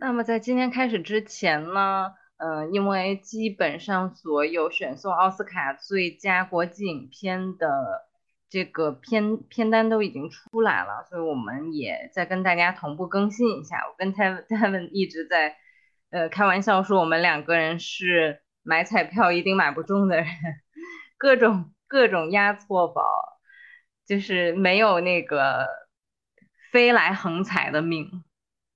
那么在今天开始之前呢，因为基本上所有选送奥斯卡最佳国际影片的这个片单都已经出来了，所以我们也在跟大家同步更新一下。我跟他们一直在开玩笑说，我们两个人是买彩票一定买不中的人，各种压错宝，就是没有那个飞来横财的命。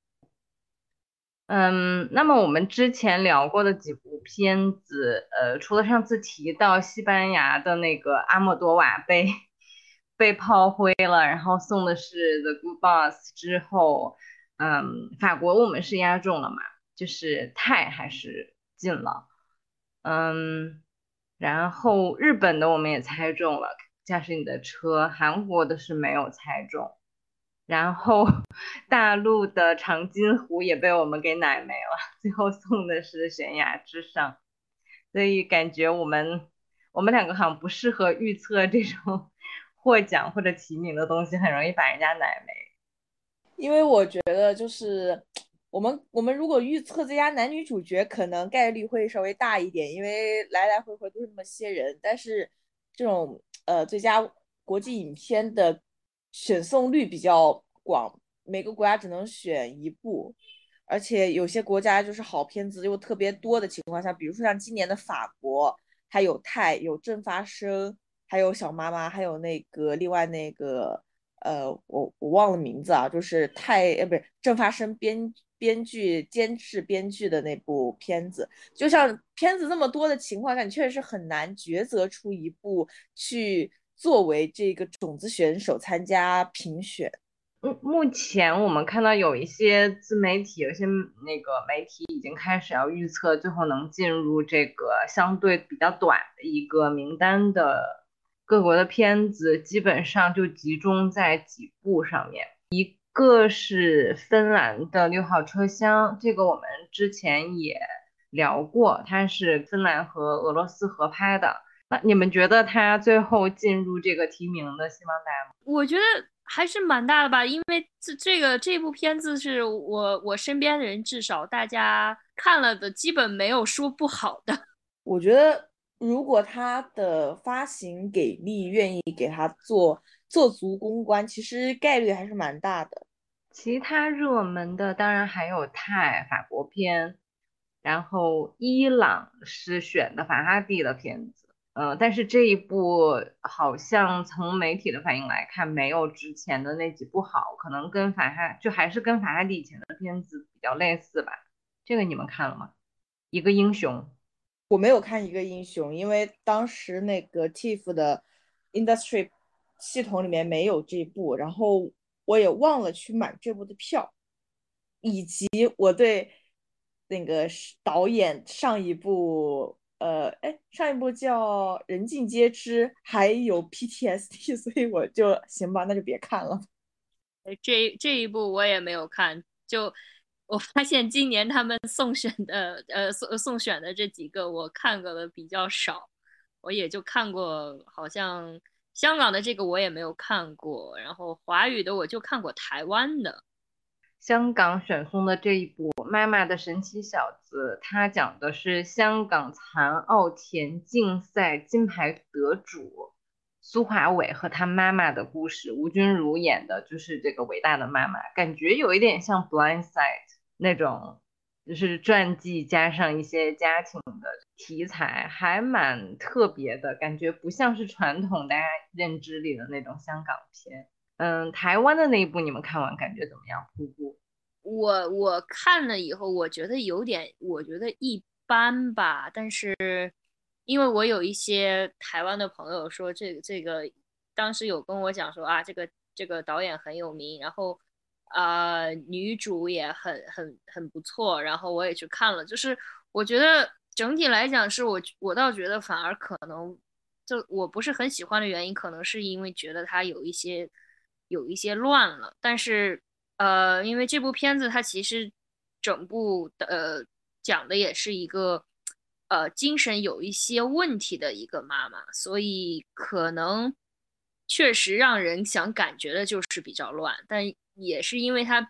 那么我们之前聊过的几部片子，除了上次提到西班牙的那个阿莫多瓦被炮灰了，然后送的是《The Good Boss》之后，法国我们是押中了嘛，就是泰还是进了，嗯，然后日本的我们也猜中了，驾驶你的车，韩国的是没有猜中。然后大陆的长津湖也被我们给奶没了，最后送的是悬崖之上，所以感觉我们两个好像不适合预测这种获奖或者提名的东西，很容易把人家奶没。 因为我觉得就是我们如果预测最佳男女主角，可能概率会稍微大一点，因为来来回回都是那么些人。但是这种最佳国际影片的选送率比较广，每个国家只能选一部，而且有些国家就是好片子又特别多的情况下，比如说像今年的法国，还有泰，有正发生，还有小妈妈，还有那个另外那个我忘了名字啊，就是不是正发生编剧监制编剧的那部片子，就像片子那么多的情况下，你确实是很难抉择出一部去作为这个种子选手参加评选。 目前我们看到有一些自媒体，有一些那个媒体已经开始要预测最后能进入这个相对比较短的一个名单的各国的片子，基本上就集中在几部上面。一个是芬兰的6号车厢，这个我们之前也聊过，它是芬兰和俄罗斯合拍的。那你们觉得它最后进入这个提名的希望大吗？ 我觉得还是蛮大的吧，因为这部片子是我身边的人至少大家看了的，基本没有说不好的。 我觉得如果他的发行给力，愿意给他做足公关，其实概率还是蛮大的。 其他热门的当然还有法国片，然后伊朗是选的法哈蒂的片子，但是这一部好像从媒体的反应来看，没有之前的那几部好，可能跟就还是跟法哈蒂以前的片子比较类似吧。这个你们看了吗？一个英雄。 我没有看一个英雄，因为当时那个 TIFF 的 Industry 系统里面没有这部，然后我也忘了去买这部的票，以及我对那个导演上一部上一部叫《人尽皆知》还有 PTSD，所以我就行吧，那就别看了。 这一部我也没有看，就我发现今年他们送选的这几个我看过的比较少，我也就看过，好像香港的这个我也没有看过，然后华语的我就看过台湾的。 香港选送的这一部《妈妈的神奇小子》，它讲的是香港残奥田径赛金牌得主苏华伟和他妈妈的故事。吴君如演的就是这个伟大的妈妈，感觉有一点像《Blind Side》那种，就是传记加上一些家庭的题材，还蛮特别的，感觉不像是传统大家认知里的那种香港片。台湾的那一部你们看完感觉怎么样？瀑布。 我看了以后，我觉得一般吧。但是因为我有一些台湾的朋友说，这个当时有跟我讲说啊，这个导演很有名，然后女主也很不错，然后我也去看了。就是我觉得整体来讲，我倒觉得反而可能就我不是很喜欢的原因，可能是因为觉得它有一些乱了，但是。因为这部片子它其实整部的讲的也是一个精神有一些问题的一个妈妈，所以可能确实让人想感觉的就是比较乱，但也是因为它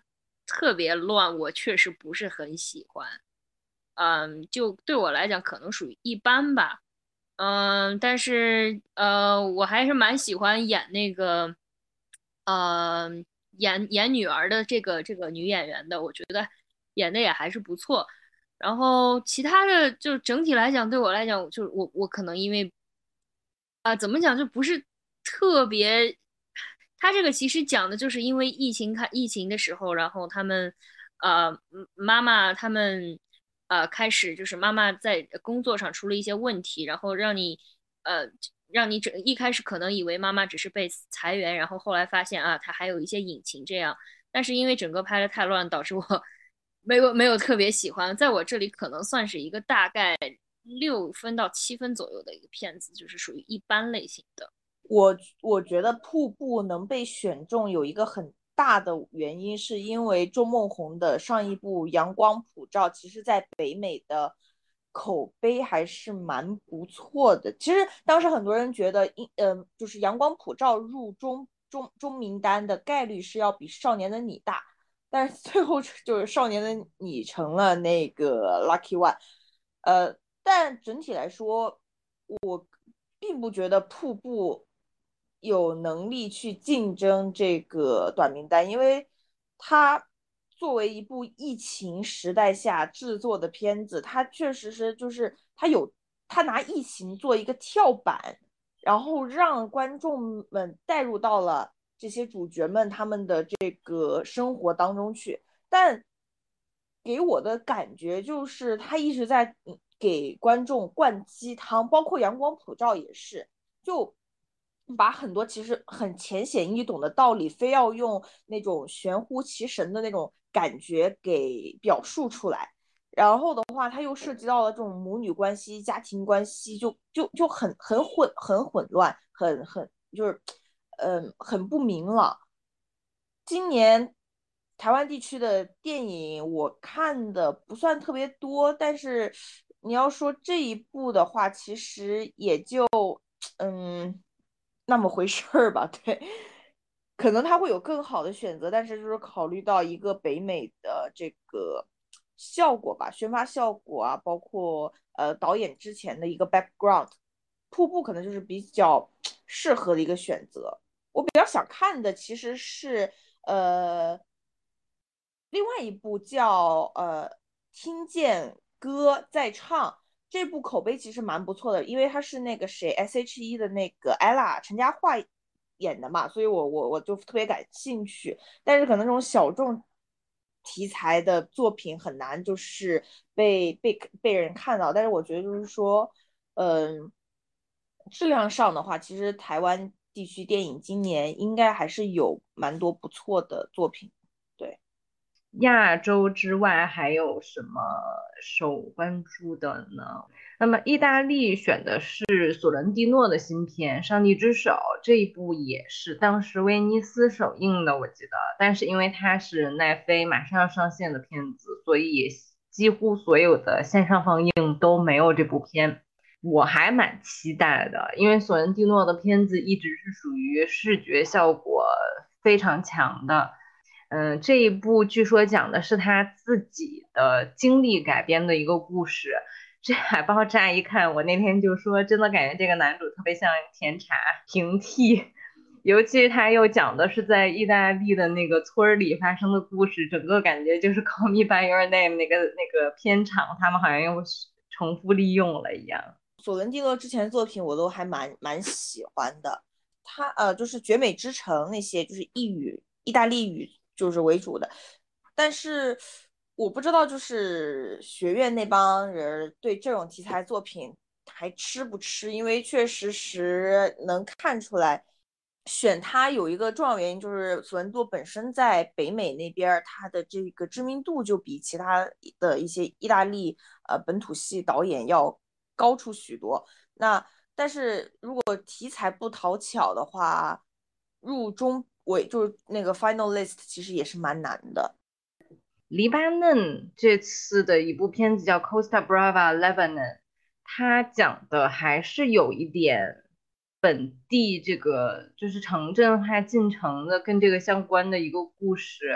特别乱，我确实不是很喜欢。就对我来讲可能属于一般吧。但是我还是蛮喜欢演那个，呃，演女儿的这个女演员的，我觉得演的也还是不错。然后其他的就整体来讲，对我来讲，就是我可能因为怎么讲就不是特别。他这个其实讲的就是因为疫情的时候，然后他们妈妈他们开始就是妈妈在工作上出了一些问题，然后呃让你一开始可能以为妈妈只是被裁员，然后后来发现啊她还有一些隐情这样，但是因为整个拍的太乱，导致我没有特别喜欢，在我这里可能算是一个大概6分到7分左右的一个片子，就是属于一般类型的。 我觉得瀑布能被选中有一个很大的原因，是因为周梦红的上一部《阳光普照》，其实在北美的口碑还是蛮不错的。其实当时很多人觉得，就是《阳光普照》入中名单的概率是要比《少年的你》大，但是最后就是《少年的你》成了那个 lucky one。但整体来说，并不觉得瀑布有能力去竞争这个短名单，因为它作为一部疫情时代下制作的片子，它确实是就是它拿疫情做一个跳板，然后让观众们带入到了这些主角们他们的这个生活当中去，但给我的感觉就是他一直在给观众灌鸡汤，包括阳光普照也是，就把很多其实很浅显易懂的道理，非要用那种玄乎其神的那种感觉给表述出来。然后的话，它又涉及到了这种母女关系、家庭关系，就很混乱，就是很不明朗。今年台湾地区的电影我看的不算特别多，但是你要说这一部的话，其实也就嗯那么回事儿吧。对，可能他会有更好的选择，但是就是考虑到一个北美的这个效果吧，宣发效果啊，包括导演之前的一个 background，瀑布可能就是比较适合的一个选择。我比较想看的其实是呃另外一部叫听见歌在唱，这部口碑其实蛮不错的，因为它是那个谁 S.H.E 的那个 ella 陈嘉桦演的嘛，所以我就特别感兴趣。但是可能这种小众题材的作品很难就是被人看到，但是我觉得就是说，嗯、质量上的话，其实台湾地区电影今年应该还是有蛮多不错的作品。对， 亚洲之外还有什么受关注的呢？那么意大利选的是索伦蒂诺的新片《上帝之手》，这一部也是当时威尼斯首映的，我记得。但是因为它是奈飞马上要上线的片子，所以几乎所有的线上放映都没有这部片。我还蛮期待的，因为索伦蒂诺的片子一直是属于视觉效果非常强的。这一部据说讲的是他自己的经历改编的一个故事。这海报乍一看，我那天就说，真的感觉这个男主特别像甜茶平替，尤其是他又讲的是在意大利的那个村里发生的故事，整个感觉就是 Call Me by Your Name 那个片场，他们好像又重复利用了一样。 索伦蒂诺之前的作品我都还蛮喜欢的，他就是绝美之城那些就是意大利语就是为主的，但是我不知道就是学院那帮人对这种题材作品还吃不吃，因为确实能看出来。选它有一个重要原因，就是索伦多本身在北美那边，它的这个知名度就比其他的一些意大利本土系导演要高出许多。那但是如果题材不讨巧的话，入中尾就是那个 finalist 其实也是蛮难的。 黎巴嫩这次的一部片子叫《Costa Brava Lebanon》，它讲的还是有一点本地这个就是城镇化进程的跟这个相关的一个故事。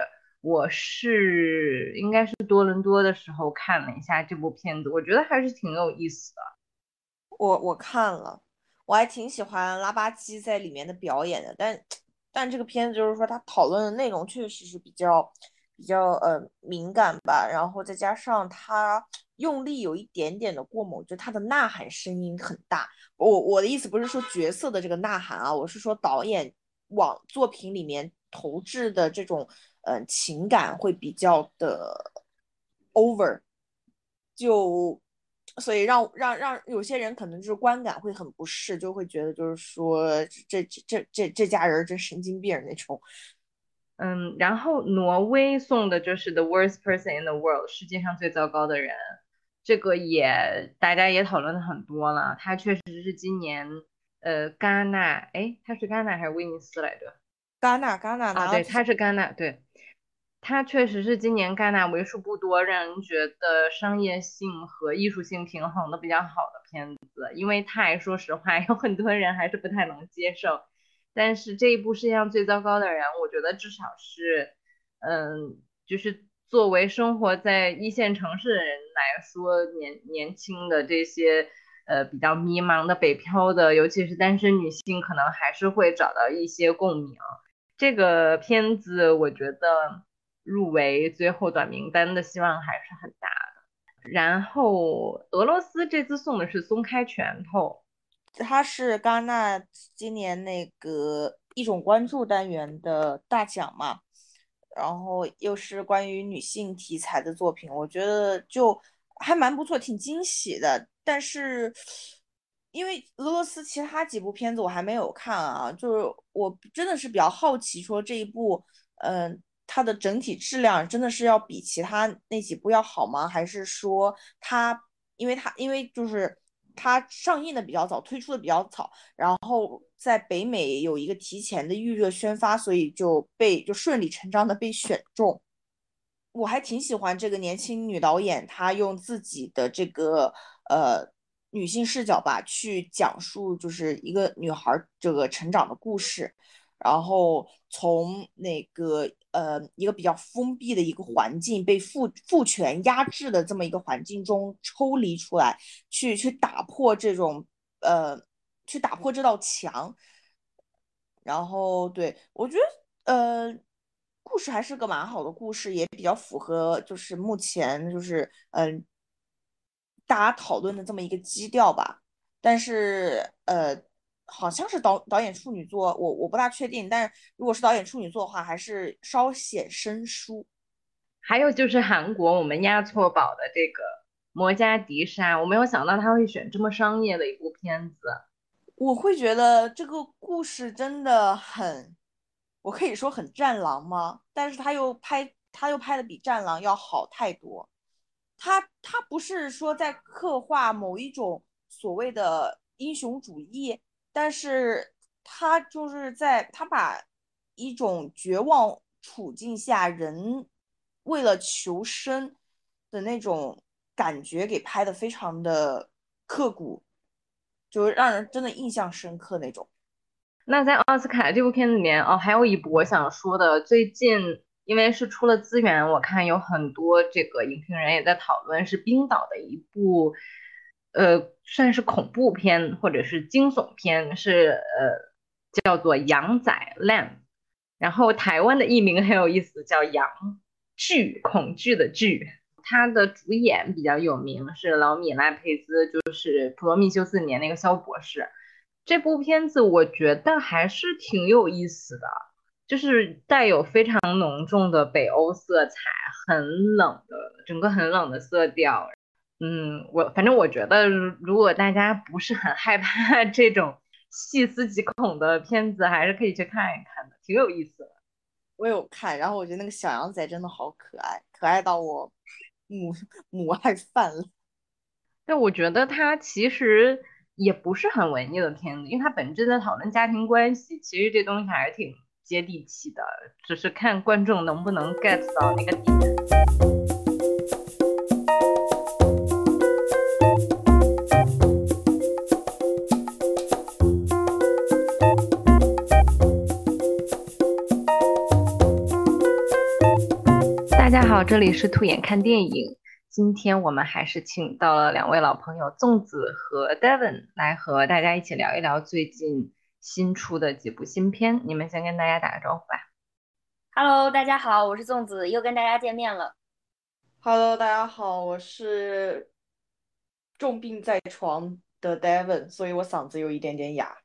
我应该是多伦多的时候看了一下这部片子，我觉得还是挺有意思的。 我看了，我还挺喜欢拉巴基在里面的表演的，但这个片子就是说他讨论的内容确实是比较敏感吧，然后再加上他用力有一点点的过猛，就他的呐喊声音很大。我的意思不是说角色的这个呐喊啊，我是说导演往作品里面投掷的这种情感会比较的 over。就所以让有些人可能就是观感会很不适，就会觉得就是说这家人真神经病那种。 然后挪威送的就是 The Worst Person in the World，世界上最糟糕的人，这个大家也讨论的很多了。他确实是今年戛纳，哎，他是戛纳还是威尼斯来着？ 戛纳啊，对， 拿了最佳。 他是戛纳，对，他确实是今年戛纳为数不多让人觉得商业性和艺术性平衡的比较好的片子，因为太说实话，有很多人还是不太能接受。但是这一部世界上最糟糕的人，我觉得至少是，就是作为生活在一线城市的人来说，年轻的这些比较迷茫的北漂的，尤其是单身女性，可能还是会找到一些共鸣。这个片子我觉得入围最后短名单的希望还是很大的。然后俄罗斯这次送的是松开拳头。 他是戛纳今年那个一种关注单元的大奖嘛，然后又是关于女性题材的作品，我觉得就还蛮不错，挺惊喜的。但是因为俄罗斯其他几部片子我还没有看啊，就是我真的是比较好奇，说这一部，它的整体质量真的是要比其他那几部要好吗？还是说因为就是它上映的比较早，推出的比较早，然后在北美有一个提前的预热宣发，所以就顺理成章的被选中。我还挺喜欢这个年轻女导演，她用自己的这个女性视角吧，去讲述就是一个女孩这个成长的故事，然后从那个一个比较封闭的一个环境，被父权压制的这么一个环境中抽离出来，去打破这种呃，去打破这道墙，然后对我觉得故事还是个蛮好的故事，也比较符合就是目前就是大家讨论的这么一个基调吧。但是好像是导演处女作，我不大确定。但是如果是导演处女作的话，还是稍显生疏。 还有就是韩国我们押错宝的这个摩加迪沙，我没有想到他会选这么商业的一部片子。 我会觉得这个故事真的很，我可以说很战狼吗？但是他又拍的比战狼要好太多。他不是说在刻画某一种所谓的英雄主义，但是他把一种绝望处境下人为了求生的那种感觉给拍的非常的刻骨，就是让人真的印象深刻那种。 那在奥斯卡这部片子里面，哦，还有一部我想说的，最近因为是出了资源，我看有很多这个影评人也在讨论，是冰岛的一部，算是恐怖片或者是惊悚片，叫做《羊仔 Lamb》，然后台湾的译名很有意思，叫羊惧，恐惧的惧。他的主演比较有名是劳米拉佩兹，就是《普罗米修斯》里面那个肖博士。这部片子我觉得还是挺有意思的，就是带有非常浓重的北欧色彩，很冷的，整个很冷的色调。反正我觉得，如果大家不是很害怕这种细思极恐的片子，还是可以去看一看的，挺有意思的。 我有看，然后我觉得那个小羊仔真的好可爱，可爱到我母母爱泛滥。 但我觉得它其实也不是很文艺的片子，因为它本质在讨论家庭关系，其实这东西还是挺接地气的，只是看观众能不能 get 到那个点。 好，这里是兔眼看电影。今天我们还是请到了两位老朋友粽子和 Devin 来和大家一起聊一聊最近新出的几部新片。你们先跟大家打个招呼吧。 Hello，大家好，我是粽子，又跟大家见面了。 Hello，大家好，我是重病在床的 Devon，所以我嗓子有一点点哑。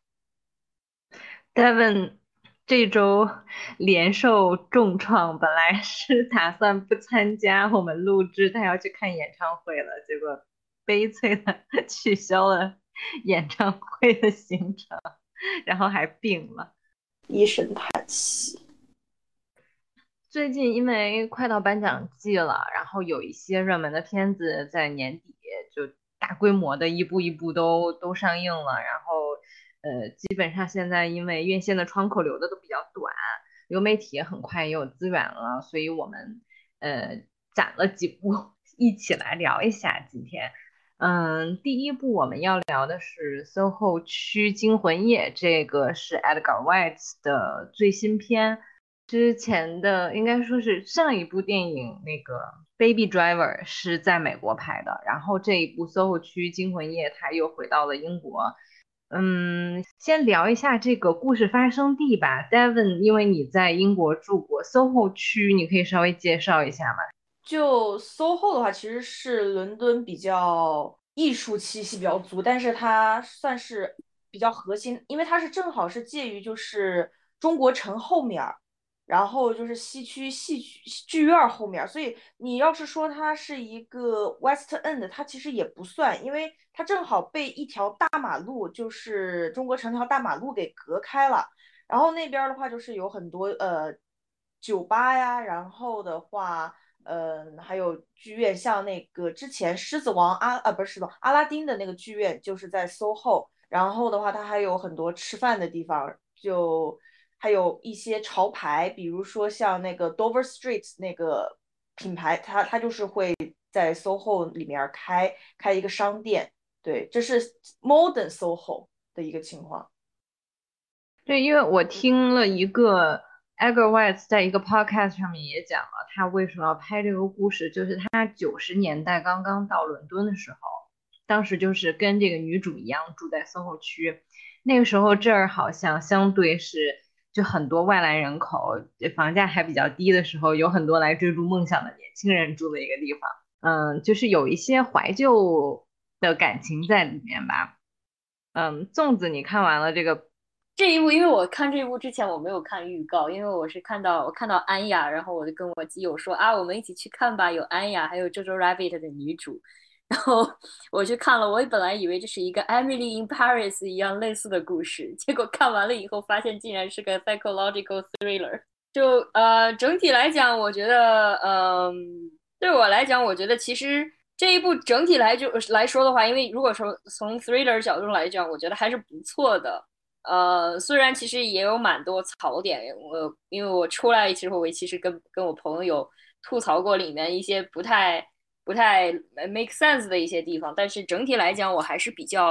Devin 这周连受重创，本来是打算不参加我们录制，他要去看演唱会了，结果悲催的取消了演唱会的行程，然后还病了。 一声叹息。 最近因为快到颁奖季了，然后有一些热门的片子在年底就大规模的一步一步都上映了，然后基本上现在因为院线的窗口留的都比较短，流媒体也很快也有资源了，所以我们攒了几部一起来聊一下今天。第一部我们要聊的是《SOHO 区惊魂夜》，这个是 Edgar Wright 的最新片。之前的应该说是上一部电影那个《Baby Driver》是在美国拍的，然后这一部《SOHO 区惊魂夜》它又回到了英国。先聊一下这个故事发生地吧，Devin，因为你在英国住过，SOHO 区你可以稍微介绍一下吗？ 就 SOHO 的话，其实是伦敦比较艺术气息比较足，但是它算是比较核心，因为它是正好是介于就是中国城后面儿，然后就是西区戏剧院后面儿，所以你要是说它是一个 West End，它其实也不算，因为它正好被一条大马路，就是中国城条大马路给隔开了。然后那边的话就是有很多酒吧呀，然后的话。还有剧院，像那个之前《狮子王》不是狮子王，阿拉丁的那个剧院就是在 SOHO，然后的话，它还有很多吃饭的地方，就还有一些潮牌，比如说像那个 Dover Street 那个品牌，它就是会在 SOHO 里面开一个商店，对，这是 Modern SOHO 的一个情况。 对，因为我听了一个 Edgar Wright 在一个 podcast 上面也讲了，他为什么要拍这个故事，就是他90年代刚刚到伦敦的时候，当时就是跟这个女主一样住在 SOHO 区，那个时候这儿好像相对是就很多外来人口，房价还比较低的时候，有很多来追逐梦想的年轻人住的一个地方，就是有一些怀旧的感情在里面吧。粽子，你看完了这个这一部，因为我看这一部之前我没有看预告，因为我看到安雅，然后我就跟我基友说啊，我们一起去看吧，有安雅，还有 Jojo Rabbit 的女主，然后我去看了，我本来以为这是一个 Emily in Paris 一样类似的故事，结果看完了以后发现竟然是个 psychological thriller。就整体来讲，我觉得对我来讲，我觉得其实这一部整体来说的话，因为如果说从 thriller 角度来讲，我觉得还是不错的。虽然其实也有蛮多槽点，因为我出来其实跟我朋友有吐槽过里面一些不太make sense 的一些地方，但是整体来讲，我还是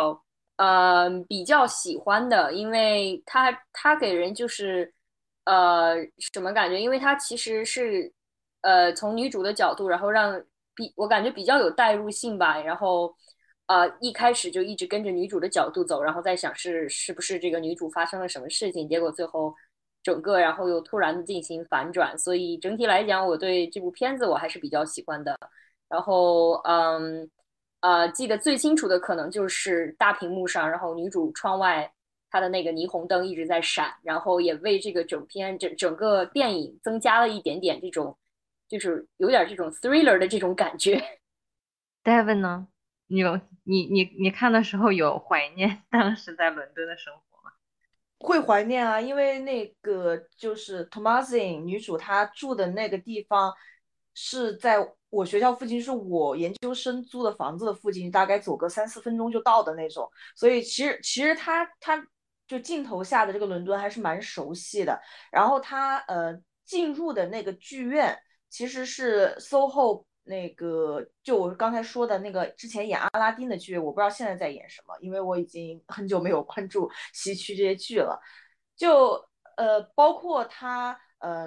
比较喜欢的，因为它给人就是什么感觉？因为它其实是从女主的角度，然后我感觉比较有代入性吧，然后一开始就一直跟着女主的角度走，然后再想是不是这个女主发生了什么事情，结果最后整个然后又突然进行反转，所以整体来讲，我对这部片子我还是比较喜欢的。然后记得最清楚的可能就是大屏幕上，然后女主窗外她的那个霓虹灯一直在闪，然后也为这个整个电影增加了一点点这种，就是有点这种 thriller 的这种感觉。 Devin 呢？你看的时候有怀念当时在伦敦的生活吗？ 会怀念啊，因为那个就是 Thomasin 女主她住的那个地方是在我学校附近，是我研究生租的房子的附近，大概走个3、4分钟就到的那种。所以其实她就镜头下的这个伦敦还是蛮熟悉的。然后她进入的那个剧院其实是 SOHO 那个，就我刚才说的那个之前演阿拉丁的剧，我不知道现在在演什么，因为我已经很久没有关注西区这些剧了。就包括他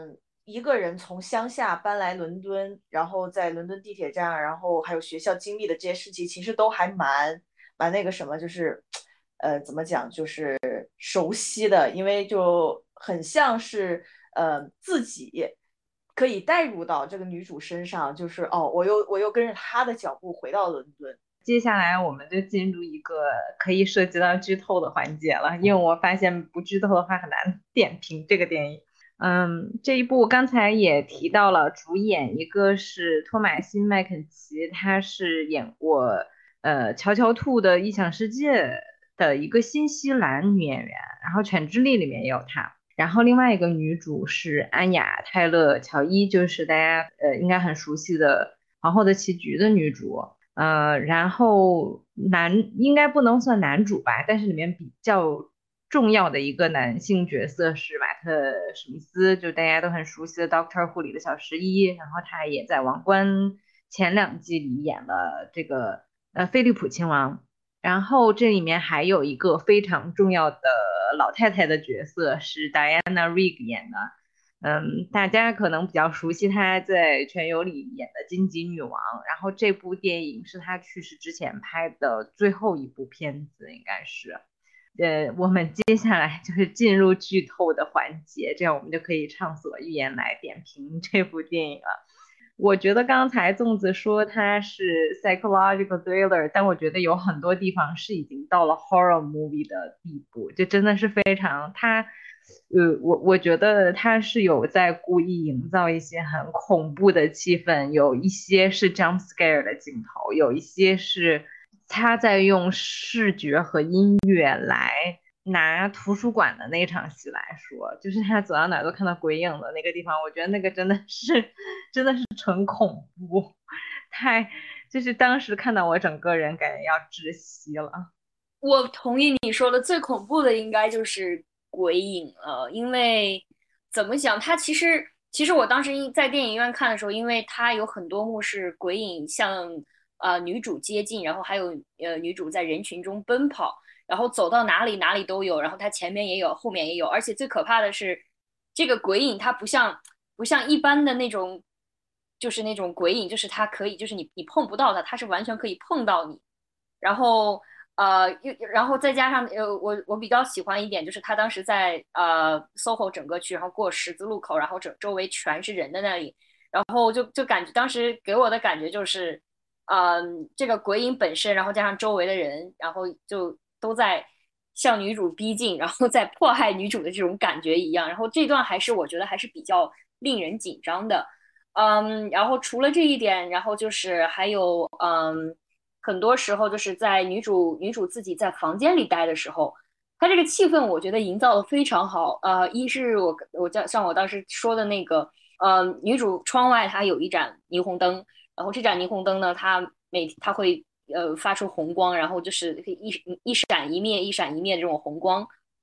一个人从乡下搬来伦敦，然后在伦敦地铁站，然后还有学校经历的这些事情，其实都还蛮那个什么，就是怎么讲，就是熟悉的，因为就很像是自己可以带入到这个女主身上，就是哦，我又跟着她的脚步回到伦敦。 接下来我们就进入一个可以涉及到剧透的环节了，因为我发现不剧透的话很难点评这个电影。这一部刚才也提到了，主演一个是托马辛·麦肯齐，他是演过《乔乔兔的异想世界》的一个新西兰女演员，然后《犬之力》里面也有她。然后另外一个女主是安雅·泰勒·乔伊，就是大家应该很熟悉的《皇后的棋局》的女主。然后应该不能算男主吧，但是里面比较重要的一个男性角色是马特·史密斯，就大家都很熟悉的 Doctor Who 里的小11，然后他也在《王冠》前2季里演了这个菲利普亲王。然后这里面还有一个非常重要的老太太的角色是 Diana Rigg 演的。大家可能比较熟悉她在《全游》里演的荆棘女王，然后这部电影是她去世之前拍的最后一部片子，应该是。我们接下来就是进入剧透的环节，这样我们就可以畅所欲言来点评这部电影了。我觉得刚才粽子说它是 psychological thriller， 但我觉得有很多地方是已经到了 horror movie 的地步，就真的是非常我觉得他是有在故意营造一些很恐怖的气氛，有一些是 jump scare 的镜头，有一些是他在用视觉和音乐来拿图书馆的那场戏来说，就是他走到哪都看到鬼影的那个地方，我觉得那个真的是纯恐怖，就是当时看到我整个人感觉要窒息了。 我同意你说的，最恐怖的应该就是鬼影了，因为怎么讲，它其实我当时在电影院看的时候，因为它有很多幕是鬼影向女主接近，然后还有女主在人群中奔跑，然后走到哪里哪里都有，然后它前面也有，后面也有，而且最可怕的是，这个鬼影它不像一般的那种，就是那种鬼影，就是它可以，就是你碰不到它，它是完全可以碰到你，然后然后再加上我比较喜欢一点，就是他当时在SOHO 整个区，然后过十字路口，然后周围全是人的那里，然后就感觉当时给我的感觉就是，这个鬼影本身，然后加上周围的人，然后就都在向女主逼近，然后在迫害女主的这种感觉一样。然后这段我觉得还是比较令人紧张的。然后除了这一点，然后就是还有很多时候就是在女主自己在房间里待的时候，她这个气氛我觉得营造的非常好。一是像我当时说的那个，女主窗外它有一盏霓虹灯，然后这盏霓虹灯呢，它会发出红光，然后就是一闪一灭，一闪一灭这种红光。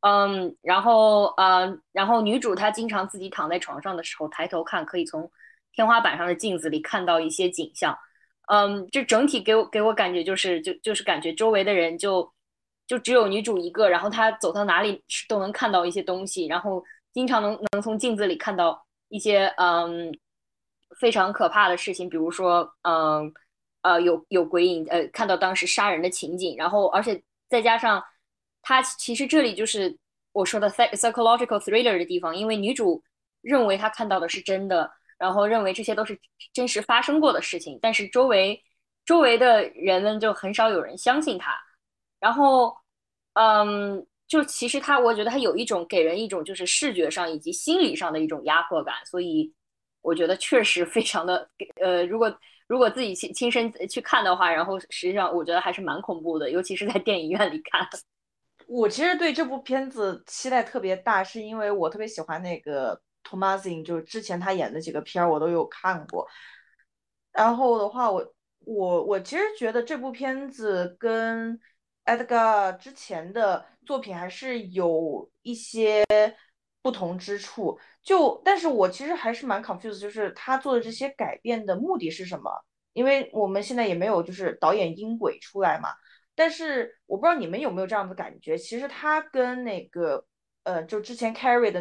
然后女主她经常自己躺在床上的时候抬头看，可以从天花板上的镜子里看到一些景象。这整体给我感觉就是感觉周围的人就只有女主一个，然后她走到哪里都能看到一些东西，然后经常能从镜子里看到一些非常可怕的事情，比如说有鬼影，看到当时杀人的情景，然后而且再加上它其实这里就是我说的 psychological thriller 的地方，因为女主认为她看到的是真的，然后认为这些都是真实发生过的事情，但是周围的人们就很少有人相信她。然后，就其实我觉得它有一种给人一种就是视觉上以及心理上的一种压迫感，所以我觉得确实非常的，如果自己亲身去看的话，然后实际上我觉得还是蛮恐怖的，尤其是在电影院里看。 我其实对这部片子期待特别大，是因为我特别喜欢那个 Thomasin，就是之前他演的几个片儿我都有看过。然后的话，我其实觉得这部片子跟 Edgar 之前的作品还是有一些不同之处。但是我其实还是蛮 confused，就是他做的这些改变的目的是什么？因为我们现在也没有就是导演音轨出来嘛。但是我不知道你们有没有这样的感觉，其实他跟那个就之前 Carrie 的那个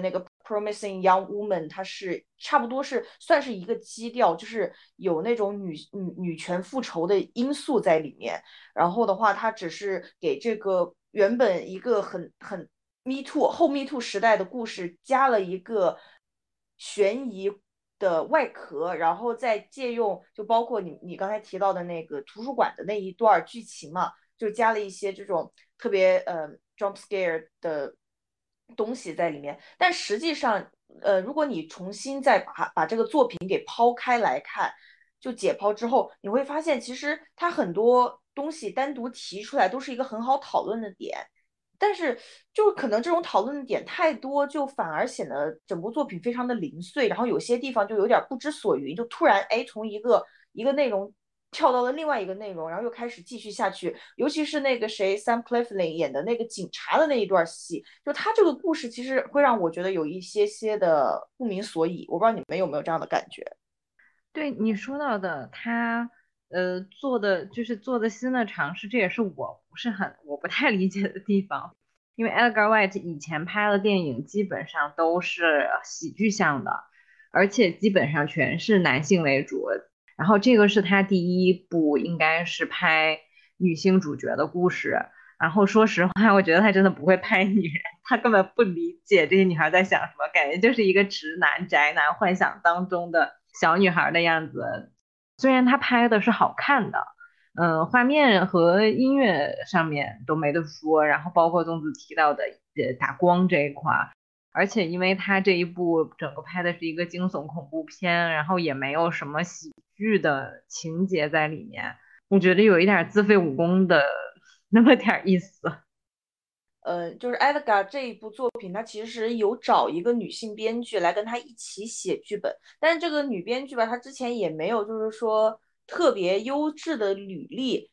Promising Young Woman，它是差不多是算是一个基调，就是有那种女权复仇的因素在里面。然后的话，它只是给这个原本一个很 Me Too 后 Me Too 时代的故事加了一个悬疑的外壳，然后再借用就包括你刚才提到的那个图书馆的那一段剧情嘛，就加了一些这种特别jump scare 的东西在里面。但实际上，如果你重新再把这个作品给抛开来看，就解剖之后，你会发现其实它很多东西单独提出来都是一个很好讨论的点。但是就可能这种讨论的点太多，就反而显得整部作品非常的零碎，然后有些地方就有点不知所云，就突然从一个内容跳到了另外一个内容，然后又开始继续下去。尤其是那个谁 Sam Claflin 演的那个警察的那一段戏，就他这个故事其实会让我觉得有一些些的不明所以。我不知道你们有没有这样的感觉？ 对你说到的，他做的新的尝试，这也是我不太理解的地方。因为 Edgar Wright 以前拍的电影基本上都是喜剧向的，而且基本上全是男性为主。然后这个是他第一部应该是拍女性主角的故事。然后说实话，我觉得他真的不会拍女人，他根本不理解这些女孩在想什么，感觉就是一个直男宅男幻想当中的小女孩的样子。虽然他拍的是好看的，画面和音乐上面都没得说，然后包括粽子提到的打光这一块，而且因为他这一部整个拍的是一个惊悚恐怖片，然后也没有什么喜剧的情节在里面，我觉得有一点自废武功的那么点意思。 就是艾德嘎这一部作品，他其实有找一个女性编剧来跟他一起写剧本，但是这个女编剧吧，她之前也没有就是说特别优质的履历。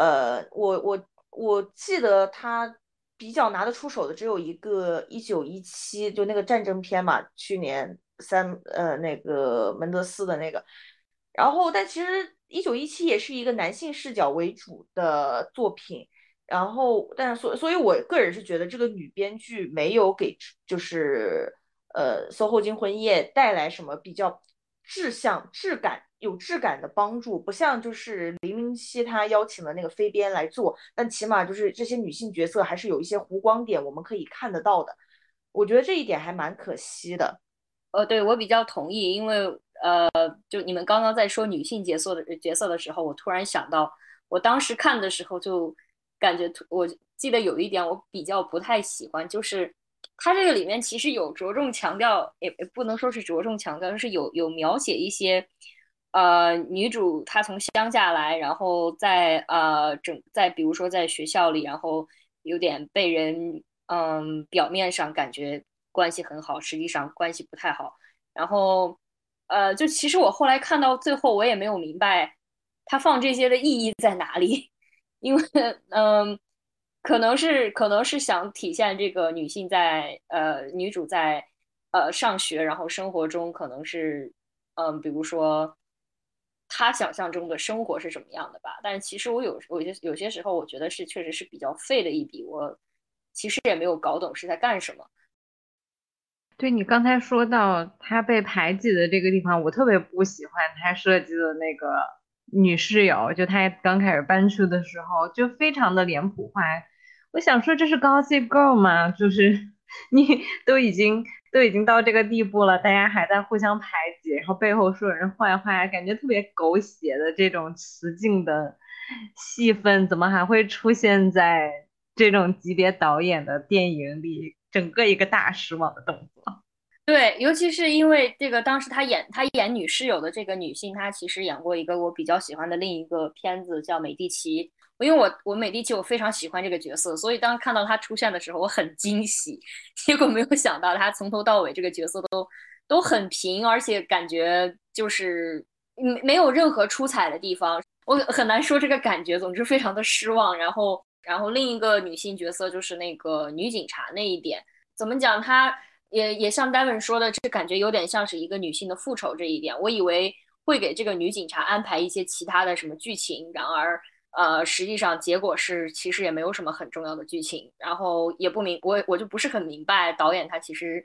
我记得她比较拿得出手的只有一个1917，就那个战争片嘛，去年那个门德斯的那个。然后，但其实1917也是一个男性视角为主的作品。然后，但是所以，我个人是觉得这个女编剧没有给就是《SOHO 惊魂夜》带来什么比较质感的帮助，不像就是007他邀请了那个飞编来做，但起码就是这些女性角色还是有一些弧光点我们可以看得到的，我觉得这一点还蛮可惜的。 对，我比较同意，因为就你们刚刚在说女性角色的时候，我突然想到，我当时看的时候就感觉我记得有一点我比较不太喜欢，就是它这个里面其实有着重强调，也不能说是着重强调，就是有描写一些女主她从乡下来，然后在比如说在学校里，然后有点被人表面上感觉关系很好，实际上关系不太好。然后就其实我后来看到最后，我也没有明白他放这些的意义在哪里，因为可能是想体现这个女主在上学，然后生活中可能是比如说她想象中的生活是什么样的吧。但是其实有些时候，我觉得确实是比较废的一笔，我其实也没有搞懂是在干什么。 对你刚才说到他被排挤的这个地方，我特别不喜欢他设计的那个女室友，就他刚开始搬出的时候就非常的脸谱化。我想说这是 Gossip Girl 吗？就是你都已经到这个地步了，大家还在互相排挤，然后背后说人坏话，感觉特别狗血的这种雌竞的戏份，怎么还会出现在这种级别导演的电影里？整个一个大失望的动作。 对，尤其是因为这个，当时她演女室友的这个女性，她其实演过一个我比较喜欢的另一个片子，叫《美第奇》。因为我美第奇我非常喜欢这个角色，所以当看到她出现的时候，我很惊喜。结果没有想到她从头到尾这个角色都很平，而且感觉就是没有任何出彩的地方，我很难说这个感觉。总之非常的失望。然后另一个女性角色就是那个女警察那一点，怎么讲？她也像 Devin 说的，这感觉有点像是一个女性的复仇这一点。我以为会给这个女警察安排一些其他的什么剧情，然而实际上结果是其实也没有什么很重要的剧情。然后也不明我就不是很明白导演他其实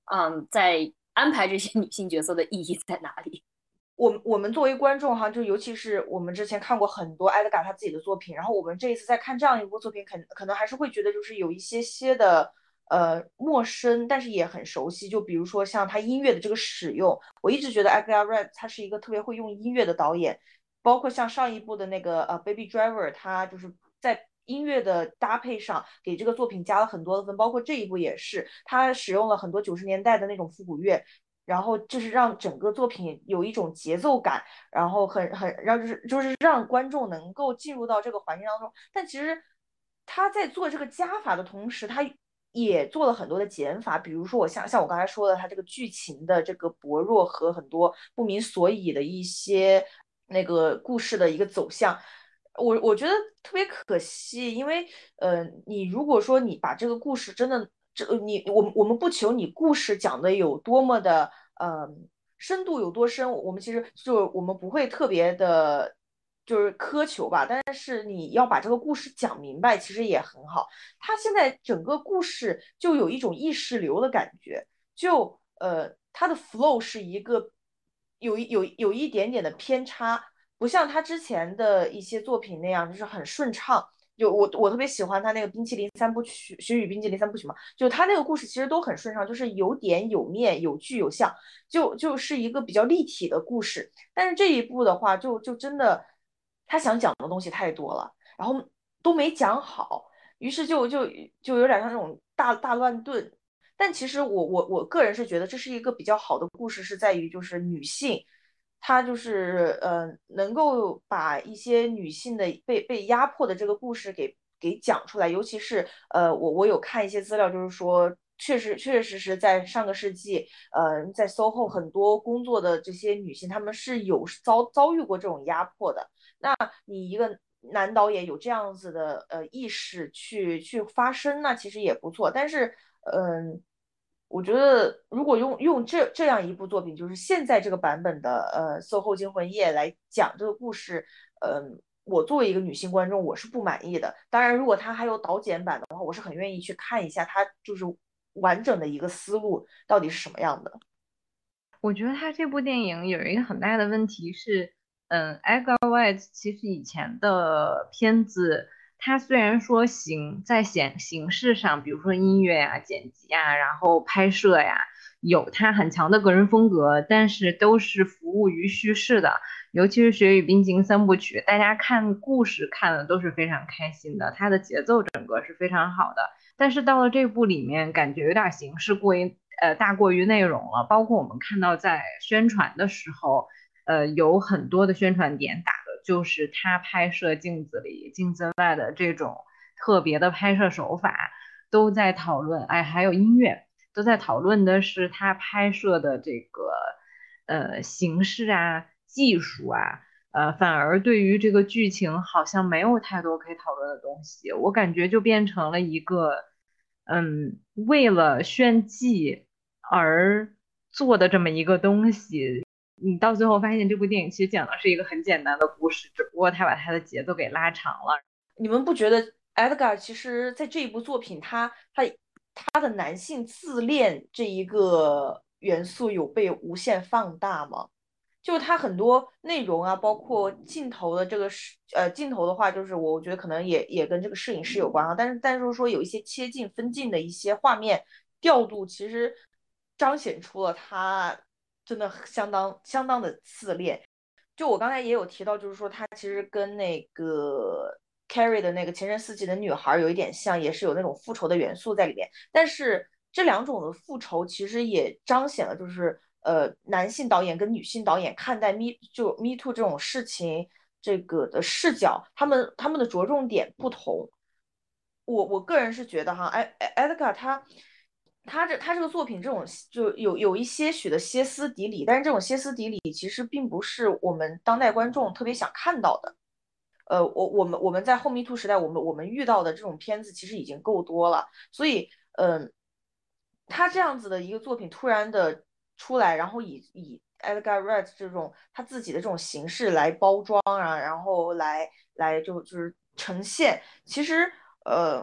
在安排这些女性角色的意义在哪里？ 我们作为观众哈，就尤其是我们之前看过很多埃德嘎他自己的作品，然后我们这一次再看这样一部作品，可能还是会觉得就是有一些的陌生，但是也很熟悉。就比如说像他音乐的这个使用，我一直觉得 Edgar Wright 他是一个特别会用音乐的导演，包括像上一部的那个Baby Driver，他就是在音乐的搭配上给这个作品加了很多的分，包括这一部也是，他使用了很多90年代的那种复古乐。然后就是让整个作品有一种节奏感，然后让就是让观众能够进入到这个环境当中。但其实他在做这个加法的同时，他也做了很多的减法，比如说像我刚才说的，他这个剧情的这个薄弱和很多不明所以的一些那个故事的一个走向。我觉得特别可惜，因为你如果说你把这个故事真的我们不求你故事讲的有多么的深度有多深，我们其实就我们不会特别的，就是苛求吧。但是你要把这个故事讲明白，其实也很好。他现在整个故事就有一种意识流的感觉，就他的 flow 是一个有一点点的偏差，不像他之前的一些作品那样就是很顺畅。就我特别喜欢他那个冰淇淋三部曲，雪与冰淇淋三部曲嘛，就他那个故事其实都很顺畅，就是有点有面有据有像，就是一个比较立体的故事。但是这一部的话，就真的他想讲的东西太多了，然后都没讲好，于是就有点像那种大乱炖。但其实我个人是觉得这是一个比较好的故事，是在于就是女性。她就是能够把一些女性的被压迫的这个故事给讲出来，尤其是我有看一些资料，就是说确实在上个世纪，在 SOHO 很多工作的这些女性，她们是有遭遇过这种压迫的。那你一个男导演有这样子的意识去发声，那其实也不错。但是我觉得如果用这样一部作品，就是现在这个版本的《SOHO 惊魂夜》来讲这个故事，我作为一个女性观众，我是不满意的。当然，如果它还有导剪版的话，我是很愿意去看一下它就是完整的一个思路到底是什么样的。 我觉得他这部电影有一个很大的问题是，Edgar Wright 其实以前的片子，他虽然说在形式上，比如说音乐呀、剪辑呀，然后拍摄呀，有他很强的个人风格，但是都是服务于叙事的。尤其是《雪与冰晶》三部曲，大家看故事看的都是非常开心的，它的节奏整个是非常好的。但是到了这部里面，感觉有点形式大过于内容了。包括我们看到在宣传的时候，有很多的宣传点打的就是他拍摄镜子里、镜子外的这种特别的拍摄手法，都在讨论。哎，还有音乐，都在讨论的是他拍摄的这个形式啊、技术啊。反而对于这个剧情好像没有太多可以讨论的东西，我感觉就变成了一个，为了炫技而做的这么一个东西。你到最后发现这部电影其实讲的是一个很简单的故事，只不过他把他的节奏给拉长了。 你们不觉得 Edgar 其实在这一部作品他的男性自恋这一个元素有被无限放大吗？就是他很多内容啊，包括镜头的这个镜头的话，就是我觉得可能也跟这个摄影师有关啊。但是说有一些切近分镜的一些画面调度，其实彰显出了他真的相当的自恋。就我刚才也有提到，就是说他其实跟那个 Carrie 的那个前程似锦的女孩有一点像，也是有那种复仇的元素在里面。但是这两种的复仇其实也彰显了，就是男性导演跟女性导演看待 Me Too 这种事情这个的视角，他们的着重点不同。我个人是觉得哈，Edgar 他这个作品这种就有一些许的歇斯底里，但是这种歇斯底里其实并不是我们当代观众特别想看到的。我们在后 Me Too 时代，我们遇到的这种片子其实已经够多了，所以他这样子的一个作品突然的出来，然后以 Edgar Wright 这种他自己的这种形式来包装啊，然后来就是呈现，其实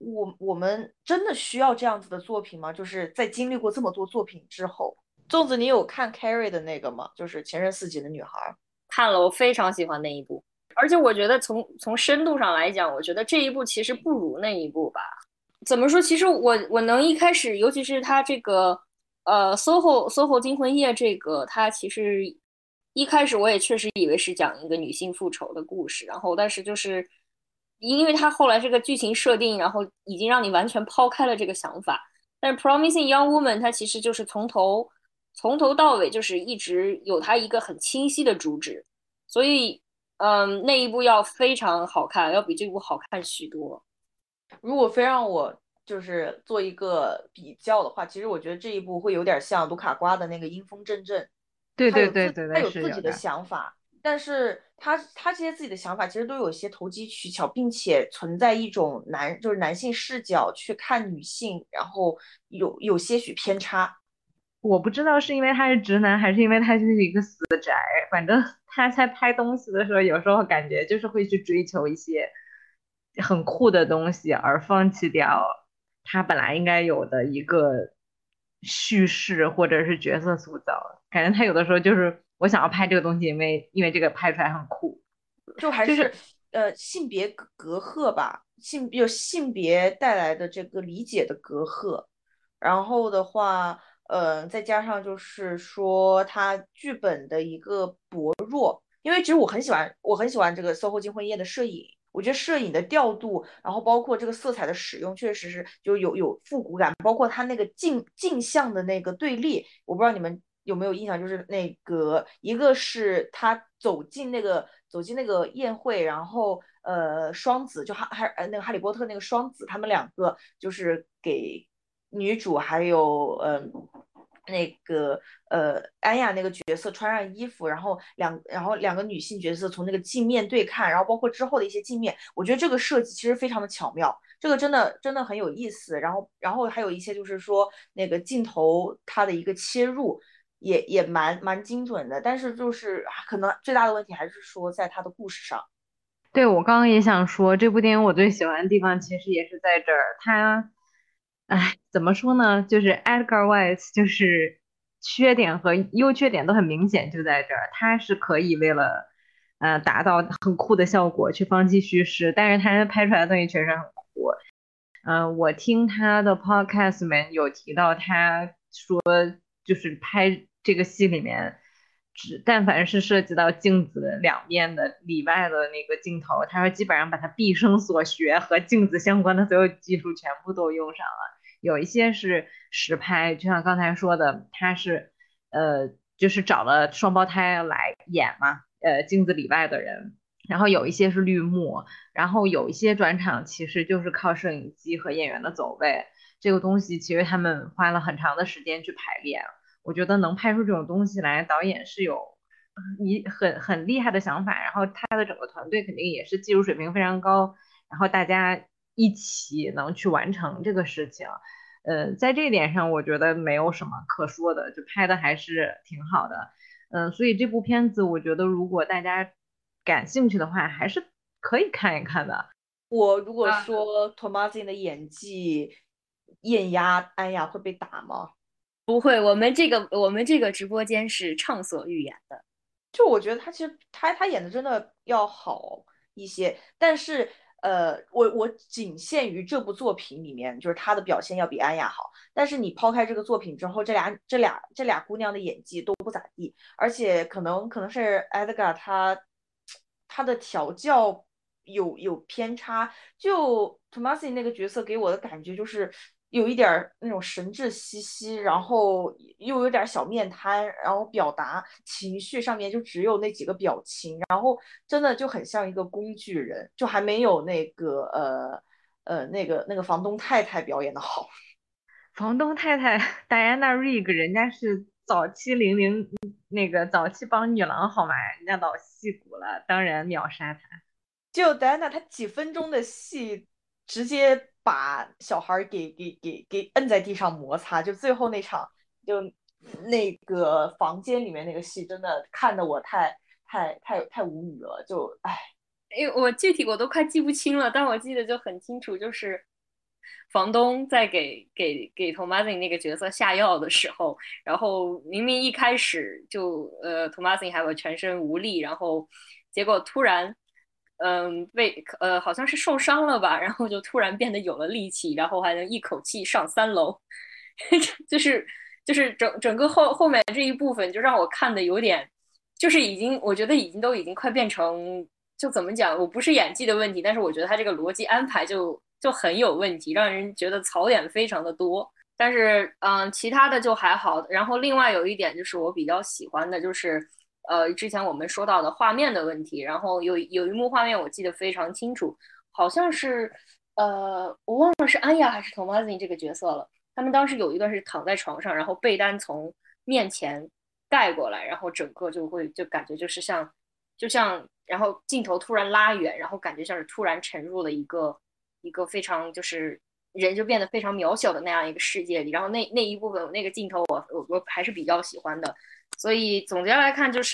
我们真的需要这样子的作品吗？就是在经历过这么多作品之后，粽子，你有看 Carrie 的那个吗？就是《前任四级的女孩》。 看了，我非常喜欢那一部，而且我觉得从深度上来讲，我觉得这一部其实不如那一部吧。怎么说？其实我能一开始，尤其是他这个SOHO 惊魂夜这个，它其实一开始我也确实以为是讲一个女性复仇的故事，然后但是就是因为它后来这个剧情设定，然后已经让你完全抛开了这个想法。但是《Promising Young Woman》它其实就是从头到尾就是一直有它一个很清晰的主旨，所以那一部要非常好看，要比这部好看许多。 如果非让我就是做一个比较的话，其实我觉得这一部会有点像卢卡瓜的那个《阴风阵阵》， 对对他有自对对对， 他有自己的是有的。 想法，但是他这些自己的想法其实都有一些投机取巧，并且存在一种就是男性视角去看女性，然后有些许偏差。 我不知道是因为他是直男，还是因为他就是一个死宅。反正他在拍东西的时候，有时候感觉就是会去追求一些很酷的东西，而放弃掉他本来应该有的一个叙事或者是角色塑造。感觉他有的时候就是我想要拍这个东西，因为这个拍出来很酷。 就还是就是性别隔阂吧，有性别带来的这个理解的隔阂，然后的话，再加上就是说他剧本的一个薄弱，因为其实我很喜欢这个《SOHO 惊魂夜》的摄影。我觉得摄影的调度，然后包括这个色彩的使用，确实是就有复古感，包括它那个镜像的那个对立，我不知道你们有没有印象，就是那个一个是他走进那个宴会，然后双子就那个哈利波特那个双子，他们两个就是给女主还有那个安雅那个角色穿上衣服，然后两个女性角色从那个镜面对看，然后包括之后的一些镜面，我觉得这个设计其实非常的巧妙，这个真的真的很有意思。然后还有一些就是说那个镜头它的一个切入。也蛮精准的，但是就是可能最大的问题还是说在它的故事上。 对，我刚刚也想说，这部电影我最喜欢的地方其实也是在这儿。它，哎，怎么说呢？就是 Edgar Wright，就是缺点和优缺点都很明显，就在这儿。他是可以为了，达到很酷的效果去放弃叙事，但是他拍出来的东西确实很酷。我听他的 podcast 里面有提到，他说就是拍这个戏里面，但凡是涉及到镜子两面的里外的那个镜头，他说基本上把他毕生所学和镜子相关的所有技术全部都用上了。有一些是实拍，就像刚才说的，他是就是找了双胞胎来演嘛，镜子里外的人，然后有一些是绿幕。然后有一些转场其实就是靠摄影机和演员的走位，这个东西其实他们花了很长的时间去排练。我觉得能拍出这种东西来，导演是有很厉害的想法，然后他的整个团队肯定也是技术水平非常高，然后大家一起能去完成这个事情。在这一点上，我觉得没有什么可说的，就拍的还是挺好的。所以这部片子，我觉得如果大家感兴趣的话，还是可以看一看的。 我如果啊， 说 Tomazin 的演技艳压安雅会被打吗？ 不会，我们这个直播间是畅所欲言的。 就我觉得他其实他演的真的要好一些，但是我仅限于这部作品里面，就是他的表现要比安雅好。但是你抛开这个作品之后，这俩姑娘的演技都不咋地，而且可能是 Edgar 他的调教有偏差，就 Tomasi 那个角色给我的感觉就是有一点那种神志兮兮，然后又有点小面瘫，然后表达情绪上面就只有那几个表情，然后真的就很像一个工具人，就还没有那个那个房东太太表演的好。 房东太太戴安娜 Rigg，人家是早期那个早期帮女郎好吗？人家老戏骨了，当然秒杀她。 就戴安娜她几分钟的戏，直接把小孩给摁在地上摩擦，就最后那场，就那个房间里面那个戏，真的看得我太无语了，就哎。 哎，我具体我都快记不清了，但我记得就很清楚，就是房东在给 Thomasin 那个角色下药的时候，然后明明一开始就Thomasin 还会全身无力，然后结果突然被好像是受伤了吧，然后就突然变得有了力气，然后还能一口气上3楼，就是整个后面这一部分就让我看的有点，就是我觉得已经快变成，就怎么讲，我不是演技的问题，但是我觉得他这个逻辑安排就很有问题，让人觉得槽点非常的多。但是其他的就还好。然后另外有一点就是我比较喜欢的就是之前我们说到的画面的问题。然后有一幕画面我记得非常清楚，好像是我忘了是安雅还是 Thomasin 这个角色了。他们当时有一段是躺在床上，然后被单从面前盖过来，然后整个就感觉就像，然后镜头突然拉远，然后感觉像是突然沉入了一个非常就是人就变得非常渺小的那样一个世界里。然后那一部分那个镜头我还是比较喜欢的。所以总结来看就是，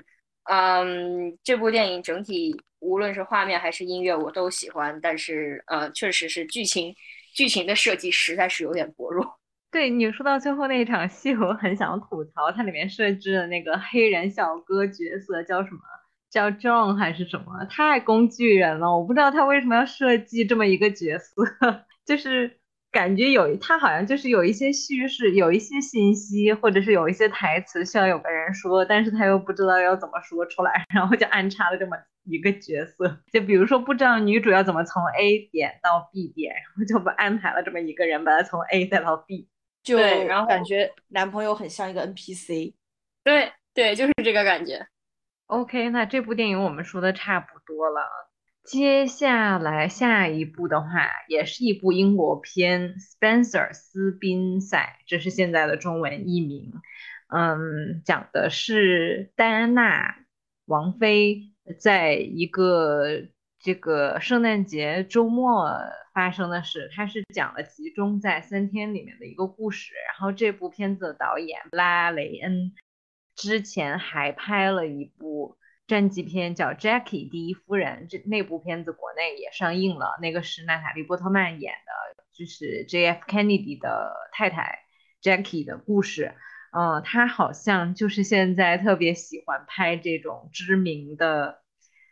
这部电影整体无论是画面还是音乐我都喜欢，但是确实是剧情的设计实在是有点薄弱。 对你说到最后那一场戏，我很想吐槽它里面设置的那个黑人小哥角色叫什么？叫 John 还是什么？太工具人了！我不知道他为什么要设计这么一个角色，就是感觉他好像就是有一些叙事，有一些信息，或者是有一些台词需要有个人说，但是他又不知道要怎么说出来，然后就安插了这么一个角色。就比如说不知道女主要怎么从 A 点到 B 点，然后就安排了这么一个人，把他从 A 带到 B。 就对，然后感觉男朋友很像一个 NPC。 对对，就是这个感觉。 OK，那这部电影我们说的差不多了，接下来下一部的话，也是一部英国片《Spencer 斯宾塞》，这是现在的中文译名。讲的是戴安娜王妃在一个这个圣诞节周末发生的事，它是讲了集中在3天里面的一个故事。然后这部片子的导演拉雷恩之前还拍了一部传记片叫《Jackie 第一夫人》，那部片子国内也上映了，那个是娜塔莉波特曼演的，就是 JF Kennedy 的太太 Jackie 的故事。他好像就是现在特别喜欢拍这种知名的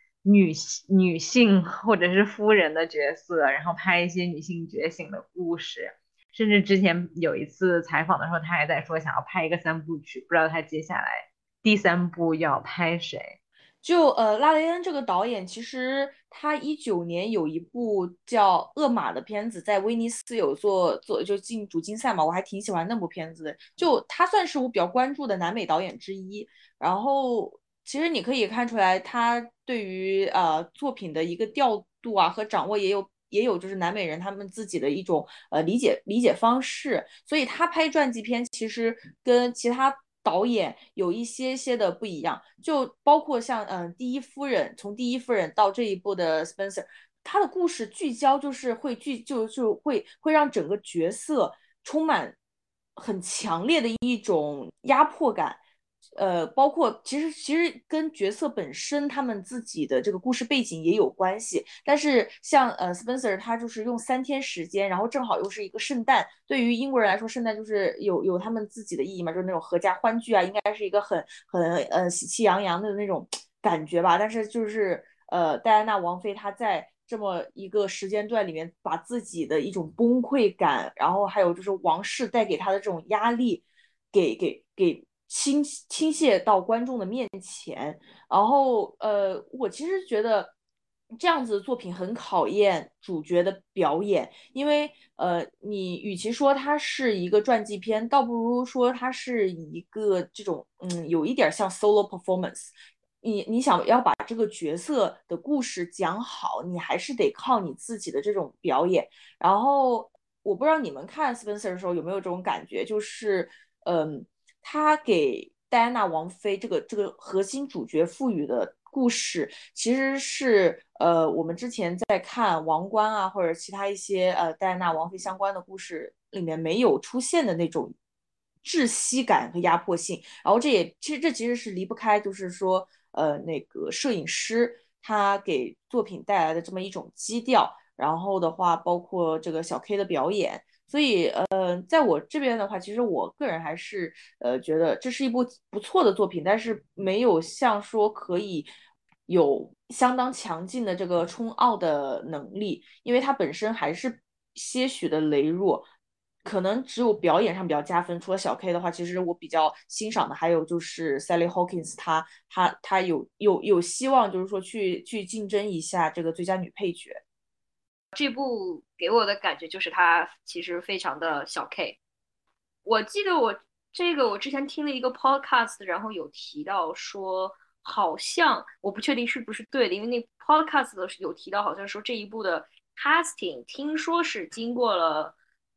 女性或者是夫人的角色，然后拍一些女性觉醒的故事。甚至之前有一次采访的时候，他还在说想要拍一个3部曲，不知道他接下来第3部要拍谁。 就拉雷恩这个导演，其实他19年有一部叫《恶马》的片子，在威尼斯有就进主竞赛嘛，我还挺喜欢那部片子的。就他算是我比较关注的南美导演之一。然后其实你可以看出来，他对于作品的一个调度啊和掌握也有就是南美人他们自己的一种理解方式。所以他拍传记片其实跟其他导演有一些的不一样，就包括像第一夫人，从第一夫人到这一部的 Spencer，他的故事聚焦就是会让整个角色充满很强烈的一种压迫感。包括其实跟角色本身他们自己的这个故事背景也有关系。但是像Spencer 他就是用3天时间，然后正好又是一个圣诞，对于英国人来说，圣诞就是有他们自己的意义嘛，就是那种合家欢聚啊，应该是一个很喜气洋洋的那种感觉吧。但是就是戴安娜王妃她在这么一个时间段里面，把自己的一种崩溃感，然后还有就是王室带给她的这种压力，给倾泻到观众的面前。然后我其实觉得这样子的作品很考验主角的表演。因为你与其说它是一个传记片，倒不如说它是一个这种有一点像 solo performance。你想要把这个角色的故事讲好，你还是得靠你自己的这种表演。然后我不知道你们看 Spencer 的时候有没有这种感觉，就是他给戴安娜王妃这个核心主角赋予的故事，其实是我们之前在看《王冠》啊或者其他一些戴安娜王妃相关的故事里面没有出现的那种窒息感和压迫性。然后这其实是离不开，就是说那个摄影师他给作品带来的这么一种基调。 然后的话包括这个小 K 的表演。所以，在我这边的话，其实我个人还是觉得这是一部不错的作品，但是没有像说可以有相当强劲的这个冲奥的能力，因为它本身还是些许的羸弱，可能只有表演上比较加分。除了小 K 的话，其实我比较欣赏的还有就是 Sally Hawkins，她有希望，就是说去竞争一下这个最佳女配角。 这部给我的感觉就是它其实非常的小 K。我记得我之前听了一个 podcast，然后有提到说，好像我不确定是不是对的，因为那 podcast 有提到，好像说这一部的 casting 听说是经过了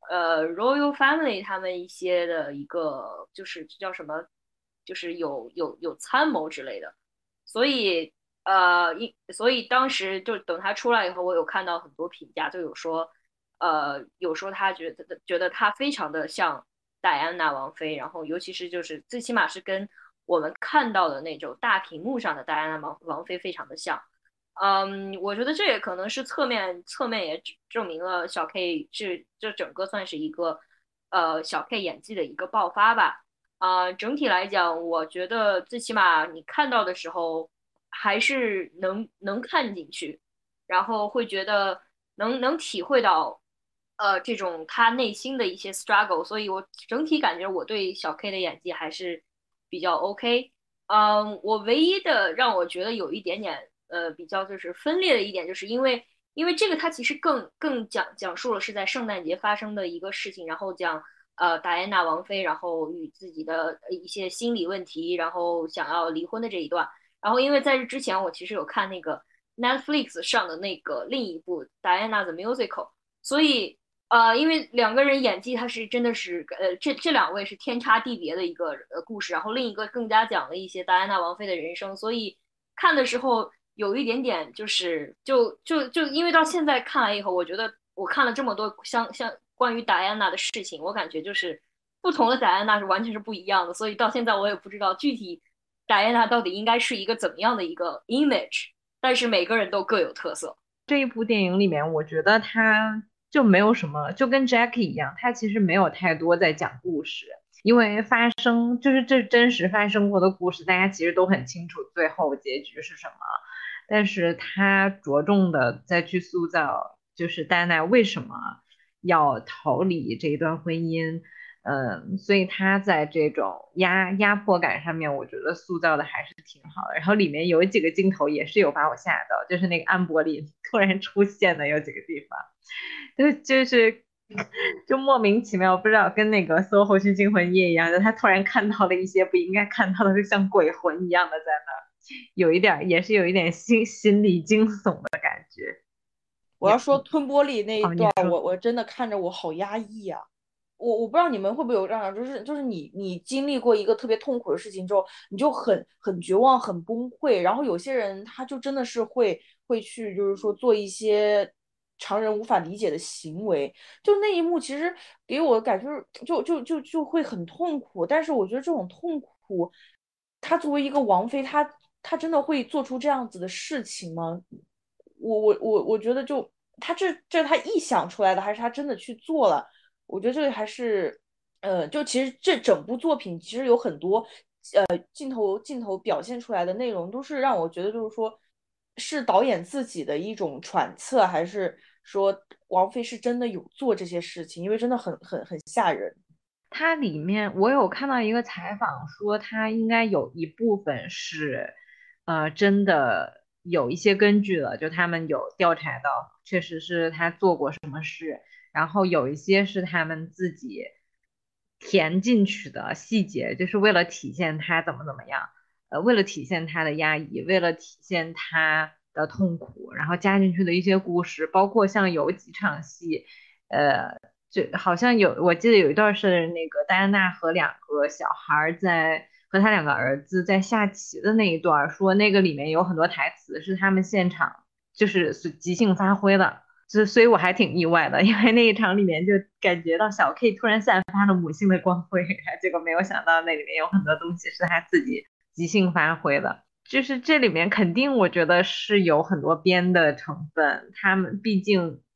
Royal Family 他们一些的一个就是叫什么，就是有参谋之类的，所以所以当时就等他出来以后，我有看到很多评价，就有说有说他觉得他非常的像戴安娜王妃，然后尤其是就是最起码是跟我们看到的那种大屏幕上的戴安娜王妃非常的像。我觉得这也可能是侧面也证明了小 K 这整个算是一个小 K 演技的一个爆发吧。整体来讲，我觉得最起码你看到的时候还是能看进去，然后会觉得能体会到这种他内心的一些 struggle，所以我整体感觉我对小 K 的演技还是比较 OK。我唯一的让我觉得有一点点比较就是分裂的一点，就是因为这个它其实更讲述了是在圣诞节发生的一个事情，然后讲戴安娜王妃，然后与自己的一些心理问题，然后想要离婚的这一段。然后因为在这之前我其实有看那个 Netflix 上的那个另一部 Diana the Musical，所以因为两个人演技他是真的是这两位是天差地别的一个故事，然后另一个更加讲了一些戴安娜王妃的人生，所以看的时候有一点点就是就因为到现在看来以后，我觉得我看了这么多像关于戴安娜的事情，我感觉就是不同的戴安娜是完全是不一样的，所以到现在我也不知道具体戴安娜到底应该是一个怎么样的一个 image，但是每个人都各有特色。 这一部电影里面，我觉得他就没有什么，就跟 Jackie 一样，他其实没有太多在讲故事，因为就是这真实发生过的故事，大家其实都很清楚最后结局是什么，但是他着重的再去塑造，就是戴安娜为什么要逃离这一段婚姻。所以他在这种压迫感上面，我觉得塑造的还是挺好的。然后里面有几个镜头也是有把我吓到，就是那个安柏林突然出现的有几个地方，就是就莫名其妙，不知道跟那个《搜后去惊魂夜》一样的，他突然看到了一些不应该看到的，就像鬼魂一样的在那儿，也是有一点心理惊悚的感觉。 我要说吞玻璃那一哦，你段， 说。 我真的看着我好压抑呀、我不知道你们会不会有这样，就是你经历过一个特别痛苦的事情之后，你就很绝望、很崩溃，然后有些人他就真的是会去，就是说做一些常人无法理解的行为。就那一幕，其实给我的感觉就会很痛苦，但是我觉得这种痛苦，她作为一个王妃，她真的会做出这样子的事情吗？我觉得就这是他臆想出来的，还是他真的去做了？我觉得这个还是，就其实这整部作品其实有很多镜头表现出来的内容，都是让我觉得就是说，是导演自己的一种揣测，还是说王菲是真的有做这些事情？因为真的很吓人。 它里面我有看到一个采访说，它应该有一部分是，真的有一些根据的，就他们有调查到，确实是他做过什么事，然后有一些是他们自己填进去的细节，就是为了体现他怎么样，为了体现他的压抑，为了体现他的痛苦，然后加进去的一些故事，包括像有几场戏。呃，就好像我记得有一段是那个戴安娜和两个小孩和他两个儿子在下棋的那一段说那个里面有很多台词是他们现场就是即兴发挥的，所以我还挺意外的，因为那一场里面就感觉到小 K 突然散发了母性的光辉，结果没有想到那里面有很多东西是他自己即兴发挥的。就是这里面肯定我觉得是有很多编的成分，他们毕竟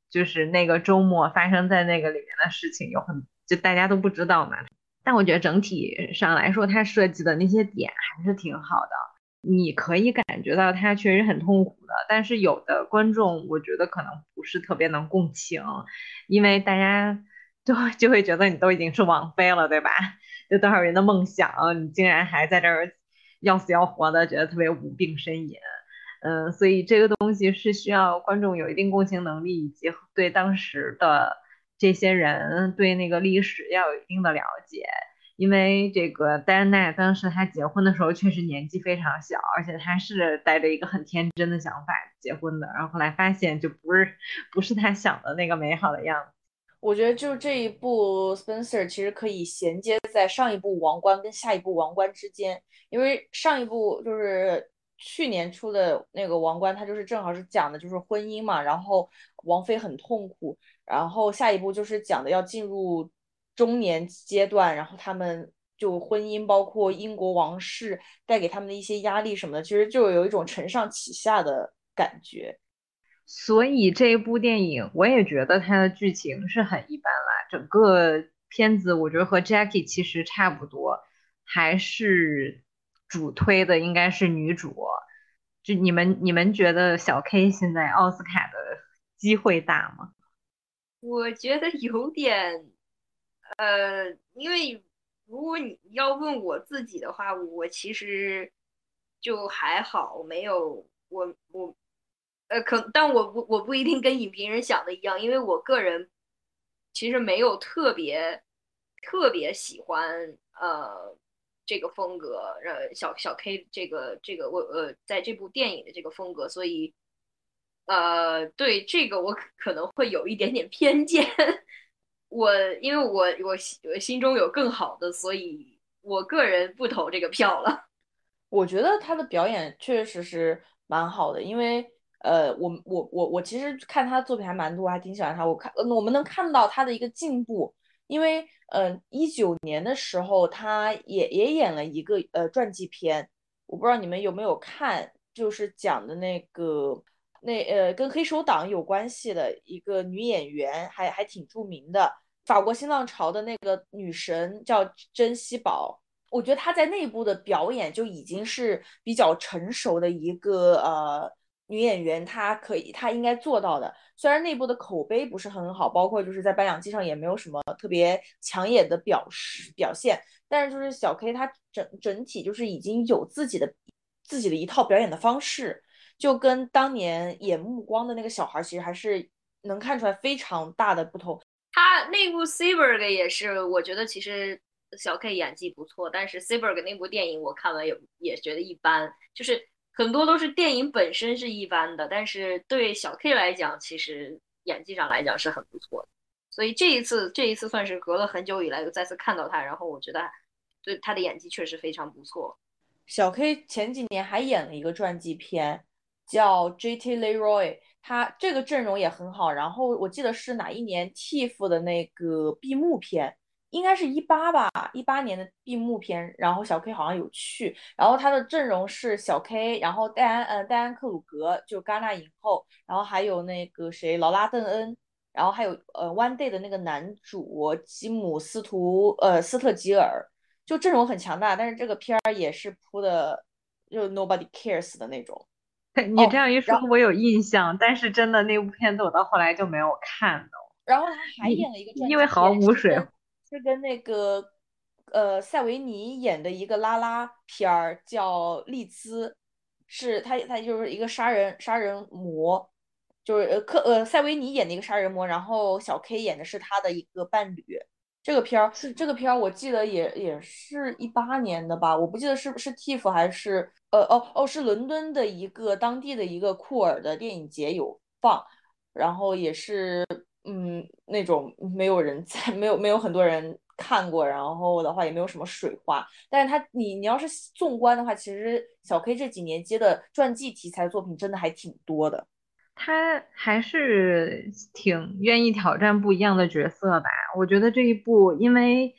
就是那个周末发生在那个里面的事情就大家都不知道嘛。但我觉得整体上来说，它设计的那些点还是挺好的，你可以感觉到它确实很痛苦的，但是有的观众我觉得可能不是特别能共情，因为大家就会觉得你都已经是王妃了，对吧？有多少人的梦想，你竟然还在这儿要死要活的，觉得特别无病呻吟。所以这个东西是需要观众有一定共情能力，以及对当时的这些人对那个历史要有一定的了解。因为这个戴安娜当时她结婚的时候确实年纪非常小，而且她是带着一个很天真的想法结婚的，然后后来发现就不是她想的那个美好的样子。 我觉得就这一部《Spencer》其实可以衔接在上一部《王冠》跟下一部《王冠》之间，因为上一部就是去年出的那个《王冠》，它就是正好是讲的就是婚姻嘛，然后王妃很痛苦，然后下一部就是讲的要进入中年阶段，然后他们就婚姻包括英国王室带给他们的一些压力什么的，其实就有一种承上启下的感觉。 所以这一部电影我也觉得它的剧情是很一般啦，整个片子我觉得和 Jackie 其实差不多，还是主推的应该是女主。就你们觉得小 K 现在奥斯卡的机会大吗？ 我觉得有点，因为如果你要问我自己的话，我其实就还好，没有我但我不一定跟影评人想的一样，因为我个人其实没有特别喜欢这个风格，小 K 这个在这部电影的这个风格，所以对这个我可能会有一点点偏见。因为我心中有更好的，所以我个人不投这个票了。 我觉得他的表演确实是蛮好的，因为我其实看他的作品还蛮多，我还挺喜欢他。我们能看到他的一个进步，因为19年的时候他也演了一个传记片，我不知道你们有没有看，就是讲的那个跟黑手党有关系的一个女演员，还挺著名的，法国新浪潮的那个女神叫珍稀宝。我觉得她在内部的表演就已经是比较成熟的一个女演员，她应该做到的。虽然内部的口碑不是很好，包括就是在颁奖季上也没有什么特别抢眼的表现，但是就是小 K 她整体就是已经有自己的一套表演的方式，就跟当年演目光的那个小孩其实还是能看出来非常大的不同。 他那部 Cyborg 也是，我觉得其实小 K 演技不错，但是 Cyborg 那部电影我看完也觉得一般，就是很多都是电影本身是一般的，但是对小 K 来讲，其实演技上来讲是很不错的。所以这一次算是隔了很久以来又再次看到他，然后我觉得对他的演技确实非常不错。 小 K 前几年还演了一个传记片，叫《J.T. Leroy》，他这个阵容也很好。然后我记得是哪一年 TIFF 的那个闭幕片，应该是18吧，18年的闭幕片。然后小 K 好像有去，然后他的阵容是小 K，然后戴安克鲁格就戛纳影后，然后还有那个谁劳拉邓恩，然后还有One Day 的那个男主吉姆斯特吉尔。就阵容很强大，但是这个片儿也是铺的就 nobody cares 的那种。 你这哦， 样一说， 然后我有印象，但是真的那部片子我到后来就没有看的， 然后他还因演了一个传因为记片， 毫无水。 是跟那个塞维尼演的一个拉拉片儿，叫丽兹，是他就是一个杀人魔，就是塞维尼演的一个杀人魔，然后小 K 演的是他的一个伴侣。这个片儿我记得也是18年的吧，我不记得是不是 TIFF 还是是伦敦的一个当地的一个库尔的电影节有放，然后也是那种没有人在，没有很多人看过，然后的话也没有什么水花。但是你要是纵观的话，其实小 K 这几年接的传记题材作品真的还挺多的。 他还是挺愿意挑战不一样的角色吧。我觉得这一部，因为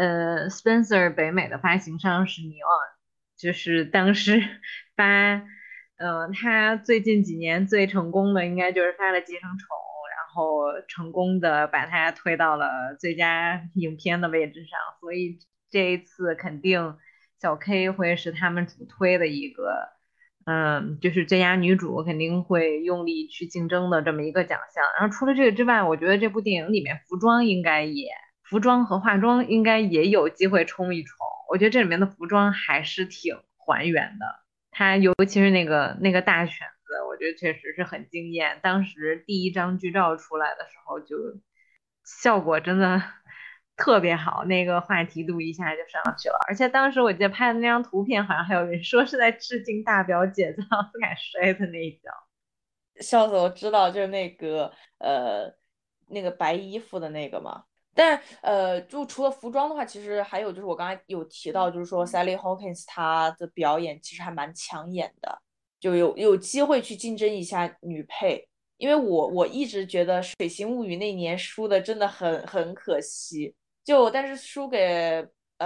Spencer 北美的发行商是尼昂，就是当时发，他最近几年最成功的应该就是发了《寄生虫》， 后成功的把它推到了最佳影片的位置上，所以这一次肯定小 K 会是他们主推的一个，就是最佳女主肯定会用力去竞争的这么一个奖项。然后除了这个之外，我觉得这部电影里面服装和化妆应该也有机会冲一冲。我觉得这里面的服装还是挺还原的，它尤其是那个大裙子，我觉得确实是很惊艳。当时第一张剧照出来的时候，就效果真的特别好，那个话题度一下就上去了。而且当时我记得拍的那张图片，好像还有人说是在致敬大表姐在奥斯卡摔的那一跤。 笑死我知道，就是那个白衣服的那个嘛。但就除了服装的话，其实还有就是我刚才有提到，就是说 Sally Hawkins 她的表演其实还蛮抢眼的，就有机会去竞争一下女配。因为我一直觉得《水形物语》那年输的真的很可惜，但是输给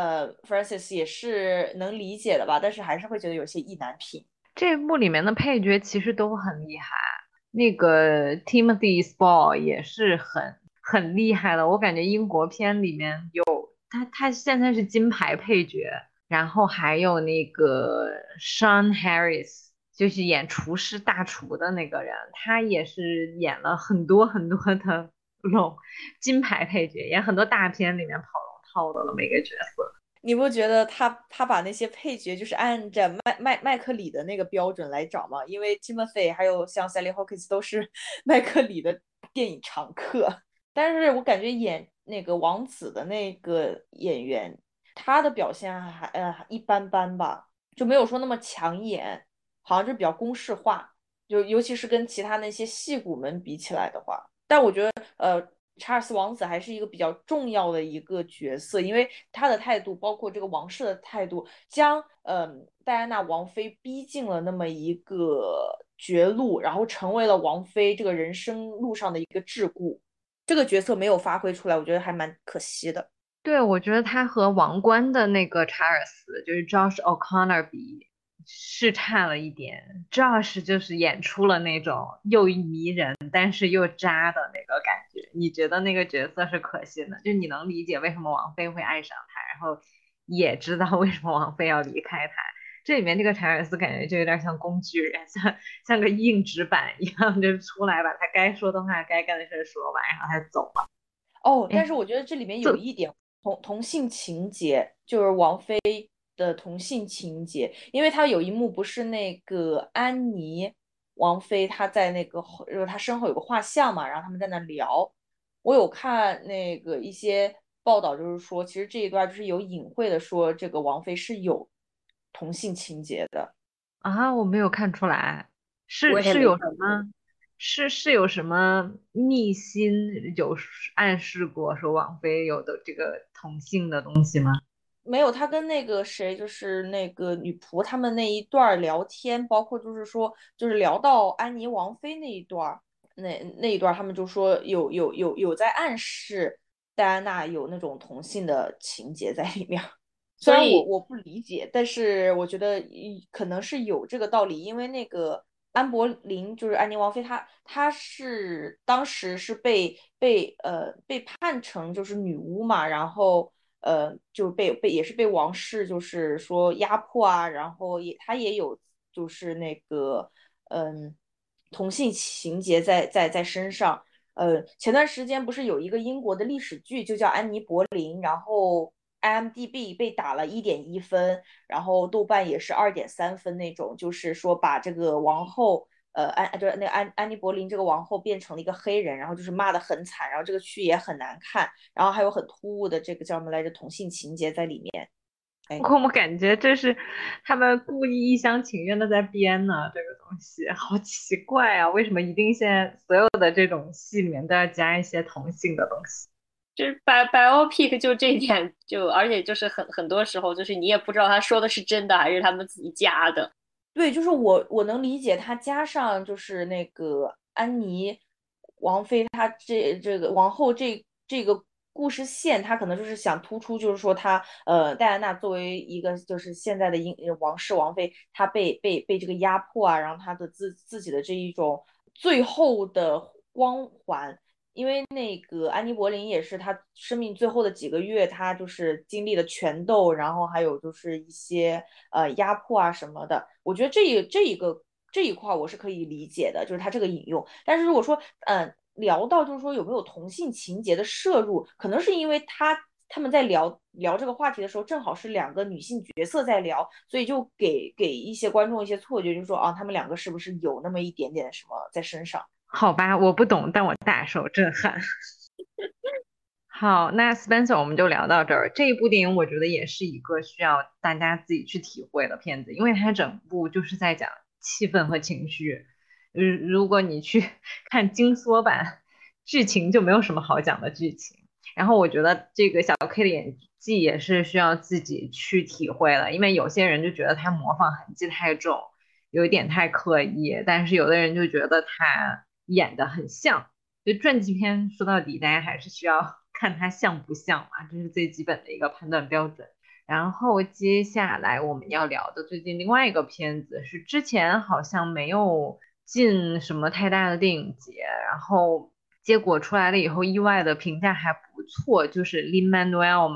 Francis 也是能理解的吧，但是还是会觉得有些意难平。 这部里面的配角其实都很厉害，那个 Timothy Spall 也是很厉害的。我感觉英国片里面有他现在是金牌配角，然后还有那个 Sean Harris，就是演厨师大厨的那个人，他也是演了很多很多的金牌配角，演很多大片里面跑龙套的每个角色。 你不觉得他把那些配角就是按着麦克里的那个标准来找吗？因为 Timothy 还有像 Sally Hawkins 都是麦克里的电影常客，但是我感觉演那个王子的那个演员，他的表现还一般般吧，就没有说那么抢眼，好像就比较公式化，就尤其是跟其他那些戏骨们比起来的话。但我觉得查尔斯王子还是一个比较重要的一个角色，因为他的态度，包括这个王室的态度，将戴安娜王妃逼进了那么一个绝路，然后成为了王妃这个人生路上的一个桎梏。这个角色没有发挥出来，我觉得还蛮可惜的。 对，我觉得他和王冠的那个查尔斯，就是 Josh O'Connor 比，是差了一点。Josh 就是演出了那种又迷人但是又渣的那个感觉，你觉得那个角色是可信的，就你能理解为什么王菲会爱上他，然后也知道为什么王菲要离开他。这里面这个查尔斯感觉就有点像工具人，像个硬纸板一样，就出来把他该说的话、该干的事说完，然后他走了。 哦，但哎， 是我觉得这里面有这一点同性情节，就是王菲的同性情节，因为她有一幕不是那个安妮王妃她在那个她身后有个画像嘛，然后他们在那聊，我有看那个一些报道，就是说其实这一段就是有隐晦的说这个王妃是有同性情节的。 啊，我没有看出来， 我也是有什没看过。 么，是有什么秘辛有暗示过说王菲有的这个同性的东西吗？ 没有，他跟那个谁，就是那个女仆他们那一段儿聊天，包括就是说，就是聊到安妮王妃那一段儿，那一段儿他们就说有在暗示戴安娜有那种同性的情节在里面儿。虽然我所以我不理解，但是我觉得可能是有这个道理，因为那个安柏林就是安妮王妃，她是当时是被判成就是女巫嘛，然后就也是被王室就是说压迫啊，然后她也有就是那个嗯同性情节在身上。前段时间不是有一个英国的历史剧，就叫《安妮柏林》，然后 IMDB 被打了1.1分，然后豆瓣也是2.3分那种，就是说把这个王后，就是那个安妮柏林这个王后变成了一个黑人，然后就是骂的很惨，然后这个剧也很难看，然后还有很突兀的这个叫什么来着同性情节在里面。哎， 我感觉这是他们故意一厢情愿的在编呢，这个东西好奇怪啊！为什么一定现在所有的这种戏里面都要加一些同性的东西？ 就是biopic 就这一点就，而且就是很多时候就是你也不知道他说的是真的还是他们自己加的。 对，就是我能理解他加上就是那个安妮王妃，她这个王后这个故事线，她可能就是想突出，就是说她戴安娜作为一个就是现在的王室王妃，她被这个压迫啊，然后她的自己的这一种最后的光环因为那个安妮柏林也是她生命最后的几个月，她就是经历了拳斗，然后还有就是一些压迫啊什么的。我觉得这一块我是可以理解的，就是他这个引用。但是如果说聊到就是说有没有同性情节的摄入，可能是因为他们在聊这个话题的时候，正好是两个女性角色在聊，所以就给一些观众一些错觉，就是说啊，他们两个是不是有那么一点点什么在身上？ 好吧，我不懂，但我大受震撼。好，那 Spencer 我们就聊到这儿。这一部电影我觉得也是一个需要大家自己去体会的片子，因为它整部就是在讲气氛和情绪。如果你去看精缩版，剧情就没有什么好讲的剧情。然后我觉得这个小 K 的演技也是需要自己去体会的，因为有些人就觉得他模仿痕迹太重，有一点太刻意，但是有的人就觉得他演的很像。就传记片说到底，大家还是需要看它像不像嘛，这是最基本的一个判断标准。然后接下来我们要聊的最近另外一个片子是之前好像没有进什么太大的电影节，然后结果出来了以后意外的评价还不错，就是 Lin-Manuel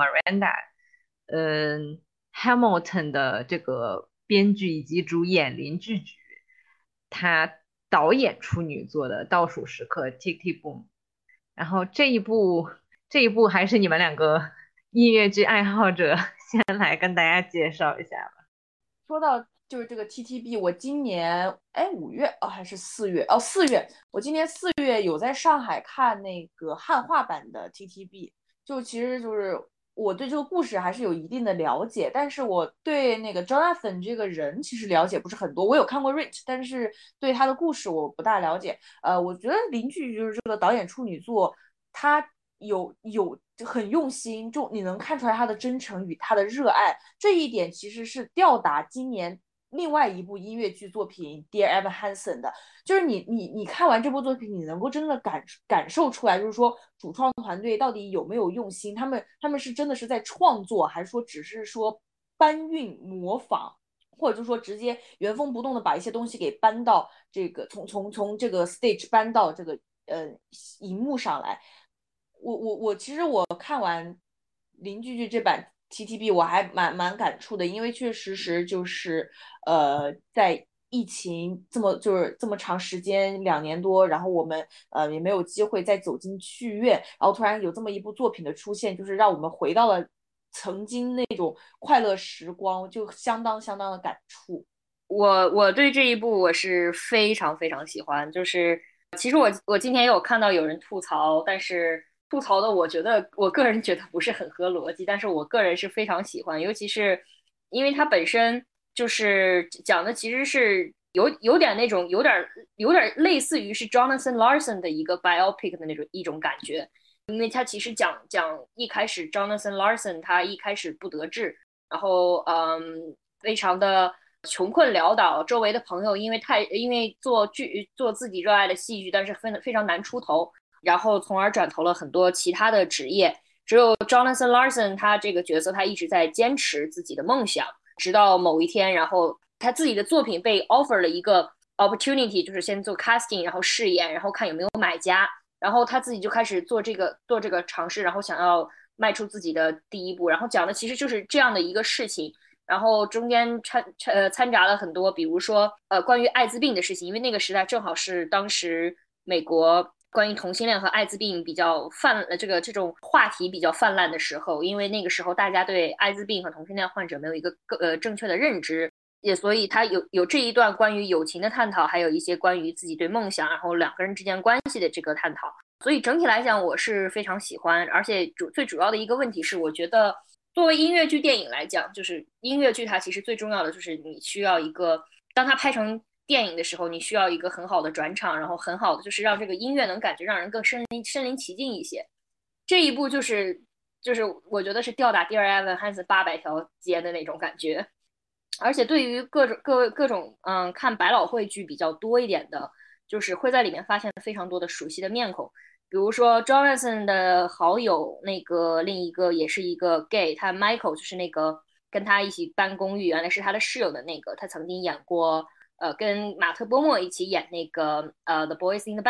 Miranda，Hamilton 的这个编剧以及主演林俊杰，他导演处女作的《倒数时刻》Tick Tick Boom。然后这一部还是你们两个音乐剧爱好者先来跟大家介绍一下吧。 说到就是这个 TTB，我今年5月还是4月，我今年4月有在上海看那个汉化版的 TTB，就其实就是我对这个故事还是有一定的了解，但是我对那个 Jonathan 这个人其实了解不是很多。我有看过 Rich，但是对他的故事我不大了解。我觉得邻居就是这个导演处女作，他有很用心，就你能看出来他的真诚与他的热爱，这一点其实是吊打今年另外一部音乐剧作品《Dear Evan Hansen》的。就是你看完这部作品，你能够真的感受出来，就是说主创团队到底有没有用心，他们是真的是在创作，还是说只是说搬运模仿，或者就是说直接原封不动的把一些东西给搬到这个从这个 stage 搬到这个荧幕上来。我其实我看完林句句这版 TTB 我还蛮感触的，因为确实就是在疫情就是这么长时间2年多，然后我们也没有机会再走进剧院，然后突然有这么一部作品的出现，就是让我们回到了曾经那种快乐时光，就相当的感触。 我对这一部我是非常非常喜欢，就是其实我今天也有看到有人吐槽，但是吐槽的我个人觉得不是很合逻辑，但是我个人是非常喜欢，尤其是因为它本身就是讲的其实是有点那种有点类似于是 Jonathan Larson 的一个 biopic 的那种一种感觉，因为他其实讲一开始 Jonathan Larson 他一开始不得志，然后非常的穷困潦倒，周围的朋友因为做自己热爱的戏剧，但是非常难出头，然后从而转投了很多其他的职业。只有 Jonathan Larson 他这个角色，他一直在坚持自己的梦想，直到某一天，然后他自己的作品被 offer 了一个 opportunity，就是先做 casting，然后试演，然后看有没有买家，然后他自己就开始做这个尝试，然后想要迈出自己的第一步，然后讲的其实就是这样的一个事情。然后中间掺杂了很多，比如说关于艾滋病的事情，因为那个时代正好是当时美国关于同性恋和艾滋病比较这种话题比较泛滥的时候，因为那个时候大家对艾滋病和同性恋患者没有一个正确的认知，也所以他有这一段关于友情的探讨，还有一些关于自己对梦想，然后两个人之间关系的这个探讨。所以整体来讲，我是非常喜欢，而且最主要的一个问题是，我觉得作为音乐剧电影来讲，就是音乐剧它其实最重要的就是你需要一个，当它拍成电影的时候，你需要一个很好的转场，然后很好的就是让这个音乐能感觉让人更身临其境一些。这一部就是我觉得是吊打第二艾文汉斯800条街的那种感觉。而且对于各种看百老汇剧比较多一点的，就是会在里面发现非常多的熟悉的面孔，比如说 Jonathan 的好友，那个另一个也是一个 gay，他 Michael 就是那个跟他一起搬公寓，原来是他的室友的那个，他曾经演过跟马特波莫一起演那个The Boys in the Band，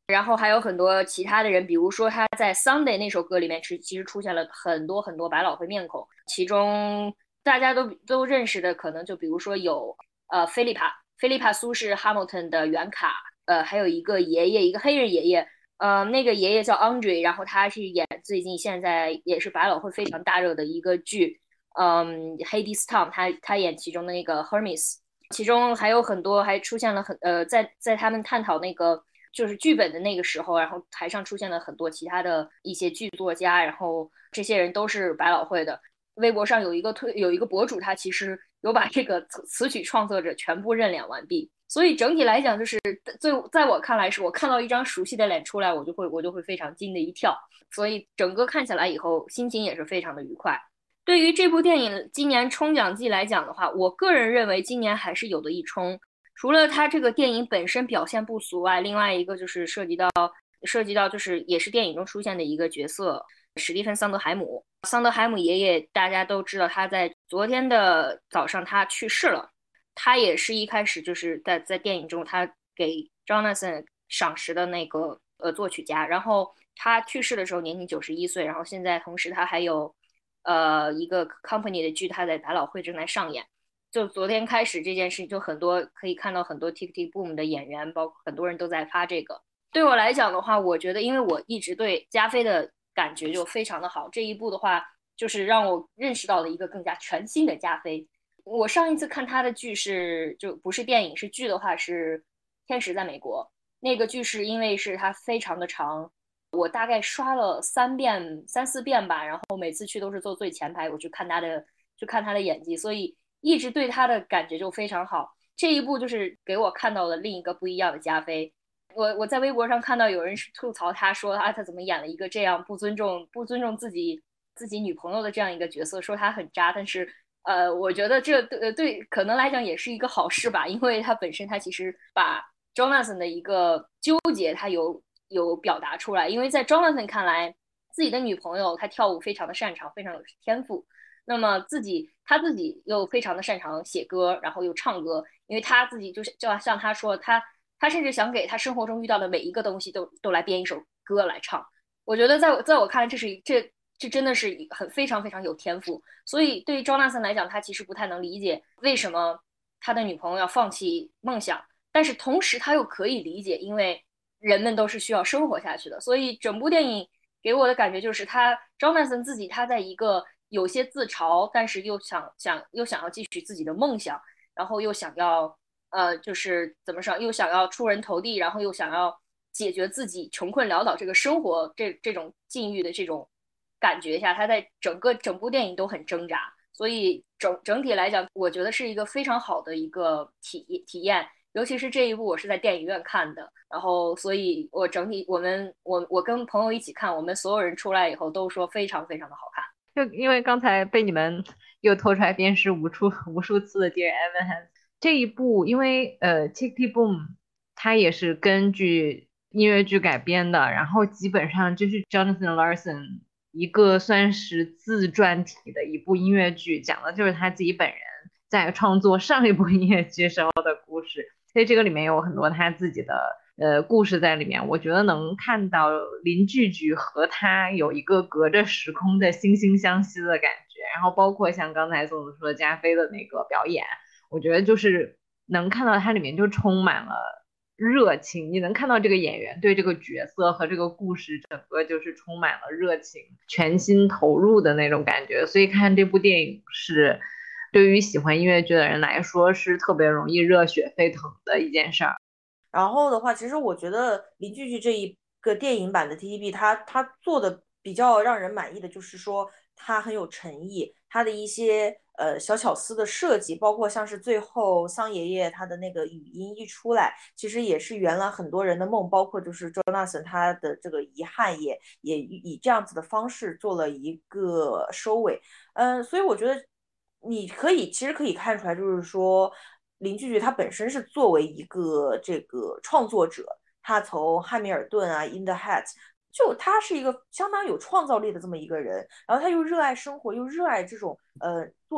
然后还有很多其他的人，比如说他在《Sunday》那首歌里面其实出现了很多很多百老汇面孔，其中大家都认识的，可能就比如说有菲利帕苏是 Hamilton 的原卡，还有一个爷爷，一个黑人爷爷，那个爷爷叫 Andre，然后他是演最近现在也是百老汇非常大热的一个剧，Hades Town，他演其中的那个 Hermes，其中还有很多还出现了在他们探讨那个就是剧本的那个时候，然后台上出现了很多其他的一些剧作家，然后这些人都是百老汇的。微博上有一个博主，他其实有把这个词曲创作者全部认脸完毕。所以整体来讲，就是在我看来，是我看到一张熟悉的脸出来，我就会非常惊的一跳。所以整个看起来以后，心情也是非常的愉快。对于这部电影今年冲奖季来讲的话，我个人认为今年还是有的一冲。除了它这个电影本身表现不俗外，另外一个就是涉及到就是也是电影中出现的一个角色史蒂芬桑德海姆。桑德海姆爷爷大家都知道，他在昨天的早上他去世了。他也是一开始就是在电影中他给 Jonathan 赏识的那个作曲家，然后他去世的时候年仅91岁，然后现在同时他还有一个 company 的剧，他在百老汇正在上演。就昨天开始这件事，就很多可以看到很多 Tick Tick Boom 的演员，包括很多人都在发这个。对我来讲的话，我觉得因为我一直对加菲的感觉就非常的好，这一部的话就是让我认识到了一个更加全新的加菲。我上一次看他的剧就不是电影是剧的话是《天使在美国》，那个剧是因为是它非常的长，我大概刷了三四遍吧，然后每次去都是坐最前排，我去看他的演技，所以一直对他的感觉就非常好。这一部就是给我看到了另一个不一样的加菲。我在微博上看到有人吐槽他说他怎么演了一个这样不尊重自己女朋友的这样一个角色，说他很渣，但是我觉得这对可能来讲也是一个好事吧，因为他本身他其实把 Jonathan 的一个纠结他有表达出来，因为在 Jonathan 看来，自己的女朋友她跳舞非常的擅长，非常有天赋，那么他自己又非常的擅长写歌，然后又唱歌，因为他自己就像他说，他甚至想给他生活中遇到的每一个东西都来编一首歌来唱。我觉得在我看来，这真的是非常非常有天赋。所以对于 Jonathan 来讲，他其实不太能理解为什么他的女朋友要放弃梦想，但是同时他又可以理解，因为人们都是需要生活下去的。所以整部电影给我的感觉就是Jonathan 自己他在一个有些自嘲，但是又想要继续自己的梦想，然后又想要就是怎么说，又想要出人头地，然后又想要解决自己穷困潦倒这个生活这种境遇的这种感觉下，他在整部电影都很挣扎，所以整体来讲，我觉得是一个非常好的一个体验。尤其是这一部，我是在电影院看的，然后所以我整体我跟朋友一起看，我们所有人出来以后都说非常非常的好看。 就因为刚才被你们又拖出来鞭尸无数次的 Dear Evan Hansen 这一部，因为Tick Tick Boom 它也是根据音乐剧改编的，然后基本上就是 Jonathan Larson 一个算是自传体的一部音乐剧，讲的就是他自己本人在创作上一部音乐剧时候的故事，所以这个里面有很多他自己的故事在里面，我觉得能看到林句句和他有一个隔着时空的惺惺相惜的感觉，然后包括像刚才宋子说加菲的那个表演，我觉得就是能看到它里面就充满了热情，你能看到这个演员对这个角色和这个故事整个就是充满了热情，全心投入的那种感觉，所以看这部电影是对于喜欢音乐剧的人来说是特别容易热血沸腾的一件事儿。 然后的话，其实我觉得林句句这一个电影版的 TTB，它做的比较让人满意的就是说，它很有诚意，它的一些小巧思的设计，包括像是最后桑爷爷他的那个语音一出来，其实也是圆了很多人的梦，包括就是 Jonathan 他的这个遗憾也以这样子的方式做了一个收尾。所以我觉得其实可以看出来，就是说林句句她本身是作为一个这个创作者，她从汉密尔顿啊，In the Heights，就他是一个相当有创造力的这么一个人，然后他又热爱生活，又热爱这种作品，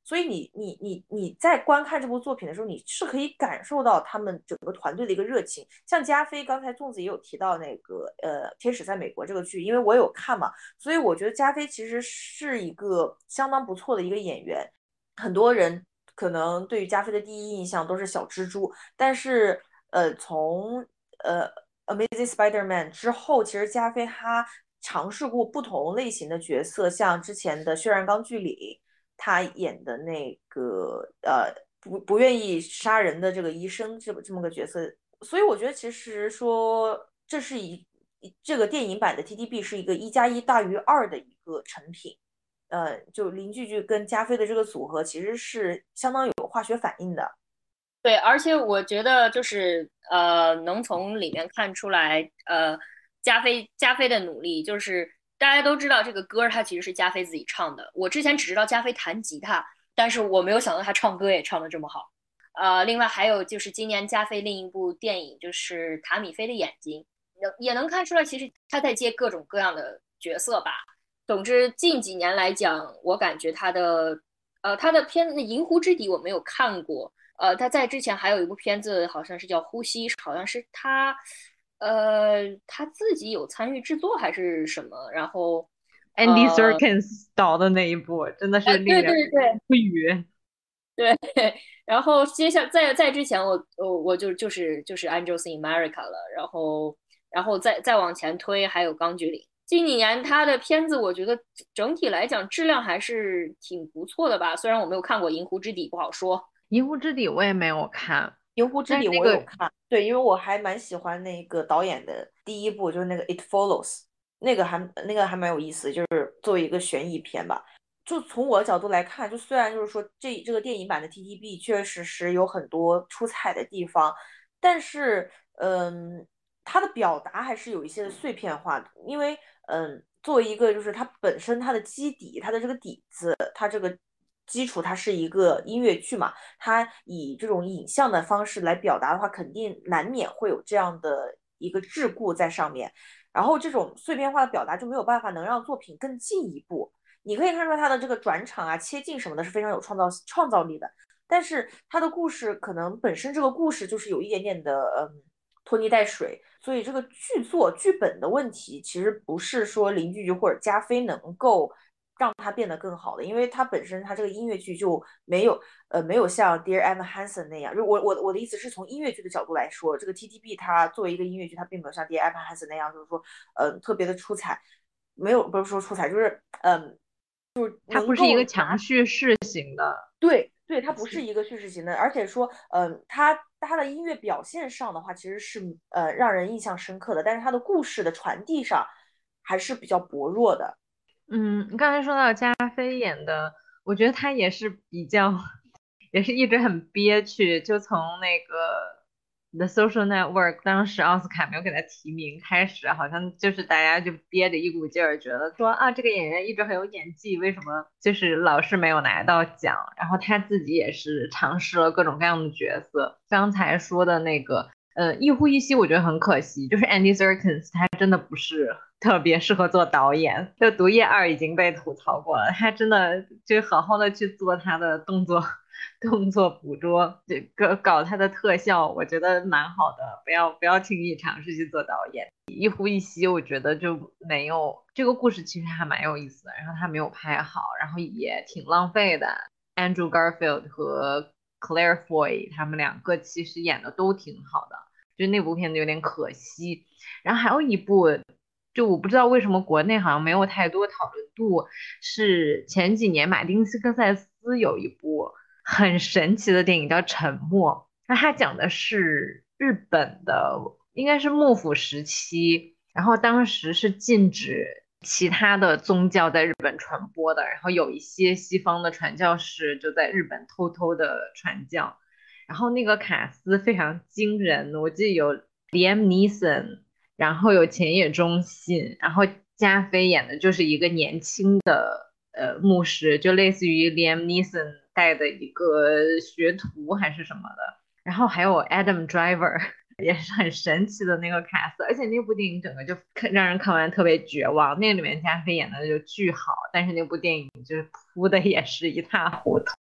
所以你在观看这部作品的时候，你是可以感受到他们整个团队的一个热情。像加菲，刚才粽子也有提到那个《天使在美国》这个剧，因为我有看嘛，所以我觉得加菲其实是一个相当不错的一个演员。很多人可能对于加菲的第一印象都是小蜘蛛，但是从Amazing Spider-Man 之后，其实加菲他尝试过不同类型的角色，像之前的《血染钢锯岭》，他演的那个不愿意杀人的这个医生这么个角色，所以我觉得其实说这个电影版的 TTB 是一个1+1大于2的一个成品。就林句句跟加菲的这个组合其实是相当有化学反应的。 对，而且我觉得就是能从里面看出来，加菲的努力，就是大家都知道这个歌它其实是加菲自己唱的。我之前只知道加菲弹吉他，但是我没有想到他唱歌也唱的这么好。另外还有就是今年加菲另一部电影就是《塔米菲的眼睛》，也能看出来，其实他在接各种各样的角色吧。总之，近几年来讲，我感觉他的片子《银湖之底》我没有看过，他在之前还有一部片子，好像是叫《呼吸》，好像是他自己有参与制作还是什么，然后 Andy Serkis 导的那一部真的是令对人对对不语。 对，然后接下在之前我就是 Angels in America 了，然后再往前推还有《钢锯岭》。近几年他的片子，我觉得整体来讲质量还是挺不错的吧，虽然我没有看过《银湖之底》，不好说。 银湖之底我也没有看， 《银湖之底》 但是那个我有看，对，因为我还蛮喜欢那个导演的第一部，就是那个《It Follows》，那个还蛮有意思，就是作为一个悬疑片吧。就从我的角度来看，就虽然就是说这个电影版的 TTB 确实是有很多出彩的地方，但是它的表达还是有一些碎片化的，因为作为一个就是它本身它的基底，它的这个底子，它这个基础，它是一个音乐剧嘛。它以这种影像的方式来表达的话，肯定难免会有这样的一个桎梏在上面。然后这种碎片化的表达就没有办法能让作品更进一步。你可以看出来它的这个转场啊、切镜什么的是非常有创造力的，但是它的故事可能本身这个故事就是有一点点的拖泥带水，所以这个剧本的问题其实不是说林句句或者加菲能够让它变得更好的，因为它本身它这个音乐剧就没有像 Dear Evan Hansen 那样，就我的意思是从音乐剧的角度来说，这个 TTB 它作为一个音乐剧，它并没有像 Dear Evan Hansen 那样，就是说特别的出彩，没有不是说出彩，就是它不是一个强叙事型的。 对对，它不是一个叙事型的，而且说，它的音乐表现上的话，其实是让人印象深刻的，但是它的故事的传递上还是比较薄弱的。 你刚才说到加菲演的，我觉得他也是比较，也是一直很憋屈，就从那个《The Social Network》当时奥斯卡没有给他提名开始，好像就是大家就憋着一股劲儿，觉得说啊这个演员一直很有演技，为什么就是老是没有拿到奖？然后他自己也是尝试了各种各样的角色，刚才说的那个。一呼一吸我觉得很可惜，就是 Andy Serkis 他真的不是特别适合做导演，就《毒液2》已经被吐槽过了，他真的就好好的去做他的动作捕捉，这个搞他的特效，我觉得蛮好的，不要轻易尝试去做导演。一呼一吸我觉得就没有这个故事其实还蛮有意思的，然后他没有拍好，然后也挺浪费的。Andrew Garfield 和 Claire Foy 他们两个其实演的都挺好的。就那部片子有点可惜。然后还有一部，就我不知道为什么国内好像没有太多讨论度，是前几年马丁斯科塞斯有一部很神奇的电影叫《沉默》，那它讲的是日本的，应该是幕府时期，然后当时是禁止其他的宗教在日本传播的，然后有一些西方的传教士就在日本偷偷的传教。然后那个卡斯非常惊人，我记得有 Liam Neeson，然后有前野中信，然后加菲演的就是一个年轻的牧师，就类似于 Liam Neeson 带的一个学徒还是什么的，然后还有 Adam Driver 也是很神奇的那个卡斯，而且那部电影整个就让人看完特别绝望，那里面加菲演的就巨好，但是那部电影就是扑的也是一塌糊涂。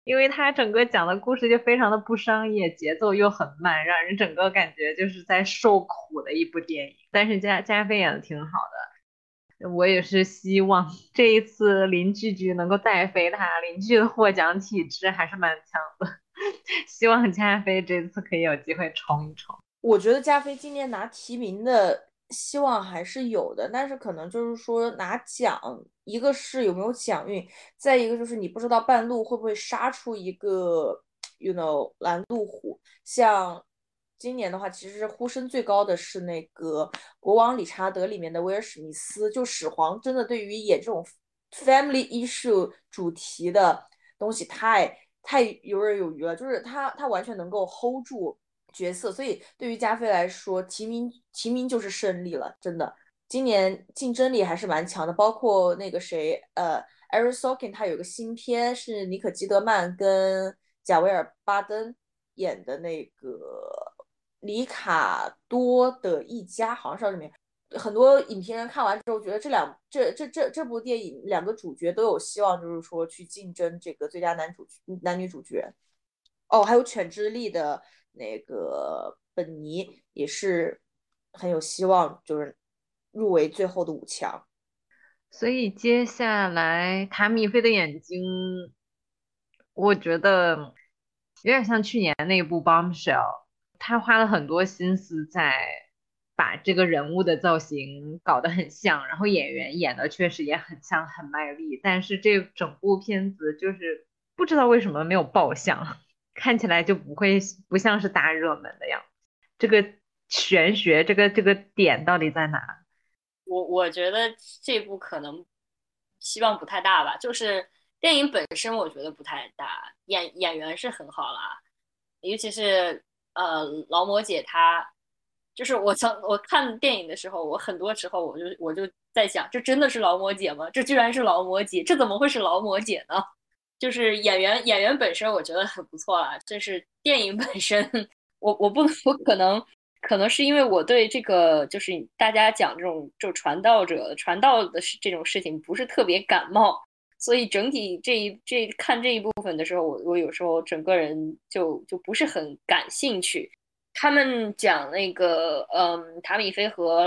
因为他整个讲的故事就非常的不商业，节奏又很慢，让人整个感觉就是在受苦的一部电影。但是加菲演的挺好的，我也是希望这一次林句句能够带飞他，林句的获奖体质还是蛮强的，希望加菲这次可以有机会冲一冲。 我觉得加菲今年拿提名的希望还是有的，但是可能就是说拿奖，一个是有没有奖运，再一个就是你不知道半路会不会杀出一个拦路虎。像今年的话，其实呼声最高的是那个《国王理查德》里面的威尔史密斯，就始皇真的对于演这种 family issue 主题的东西太游刃有余了，就是他完全能够 hold 住角色，所以对于加菲来说，提名就是胜利了，真的。今年竞争力还是蛮强的，包括那个谁，Aaron Sorkin 他有个新片是妮可基德曼跟贾维尔巴登演的那个里卡多的一家，好像是里面很多影评人看完之后觉得这部电影两个主角都有希望，就是说去竞争这个最佳男女主角。哦，还有犬之力的那个本尼也是很有希望，就是入围最后的5强。 所以接下来塔米菲的眼睛，我觉得有点像去年那部《Bombshell》，他花了很多心思在把这个人物的造型搞得很像，然后演员演的确实也很像，很卖力，但是这整部片子就是不知道为什么没有爆相，看起来就不像是大热门的样子。这个玄学，这个点到底在哪？ 我觉得这部可能希望不太大吧，就是电影本身我觉得不太大，演员是很好啦，尤其是劳模姐她，就是我看电影的时候，我很多时候我就在想，这真的是劳模姐吗？这居然是劳模姐，这怎么会是劳模姐呢？就是演员本身我觉得很不错啦，就是电影本身，我不能我可能是因为我对这个就是大家讲这种传道的这种事情不是特别感冒，所以整体看这一部分的时候，我有时候整个人就不是很感兴趣。他们讲那个塔米菲和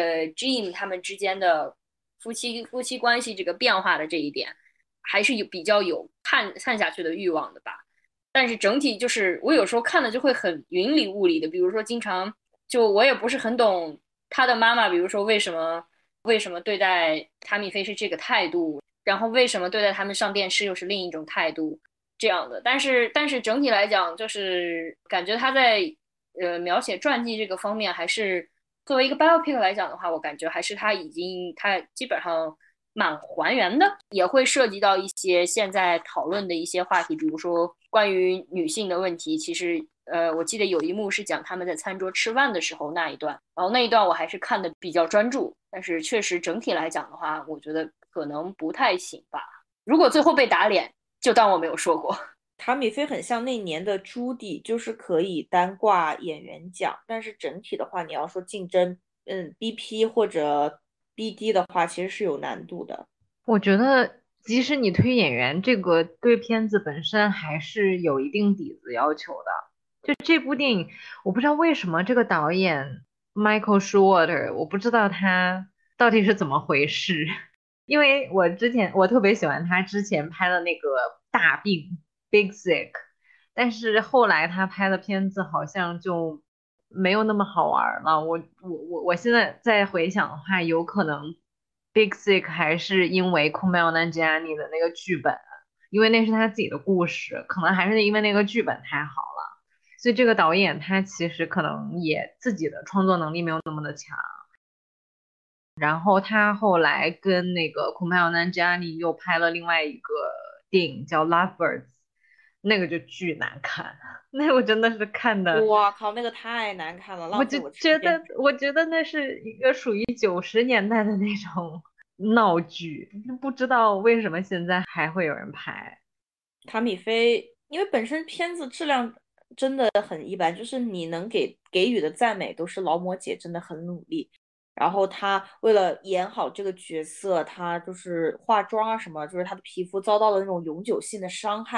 Jim 他们之间的夫妻关系这个变化的这一点，还是比较有看下去的欲望的吧。但是整体就是我有时候看了就会很云里雾里的，比如说经常就我也不是很懂他的妈妈，比如说为什么对待塔米菲是这个态度，然后为什么对待他们上电视又是另一种态度这样的。但是整体来讲，就是感觉他在描写传记这个方面，还是作为一个 biopic 来讲的话，我感觉还是他基本上蛮还原的，也会涉及到一些现在讨论的一些话题，比如说关于女性的问题。其实，我记得有一幕是讲他们在餐桌吃饭的时候那一段，然后那一段我还是看的比较专注，但是确实整体来讲的话，我觉得可能不太行吧。如果最后被打脸，就当我没有说过。 塔米菲很像那年的朱迪，就是可以单挂演员奖，但是整体的话，你要说竞争，BP 或者 BD 的话，其实是有难度的。 我觉得，即使你推演员，这个对片子本身还是有一定底子要求的。就这部电影，我不知道为什么这个导演 Michael Showalter，我不知道他到底是怎么回事。因为我特别喜欢他之前拍的那个大病 Big Sick，但是后来他拍的片子好像就没有那么好玩了。我现在再回想的话，有可能 Big Sick 还是因为 Kumail Nanjiani 的那个剧本，因为那是他自己的故事，可能还是因为那个剧本太好了。所以这个导演他其实可能也自己的创作能力没有那么的强。然后他后来跟那个 Kumail Nanjiani 又拍了另外一个电影叫《Lovebirds》，那个就巨难看，那个我真的是看的， 哇靠，那个太难看了， 我就浪费我时间。 觉得，我觉得那是一个属于90年代的那种闹剧，不知道为什么现在还会有人拍。 塔米菲，因为本身片子质量真的很一般，就是你能给予的赞美都是劳模姐真的很努力，然后她为了演好这个角色，她就是化妆啊什么，就是她的皮肤遭到了那种永久性的伤害，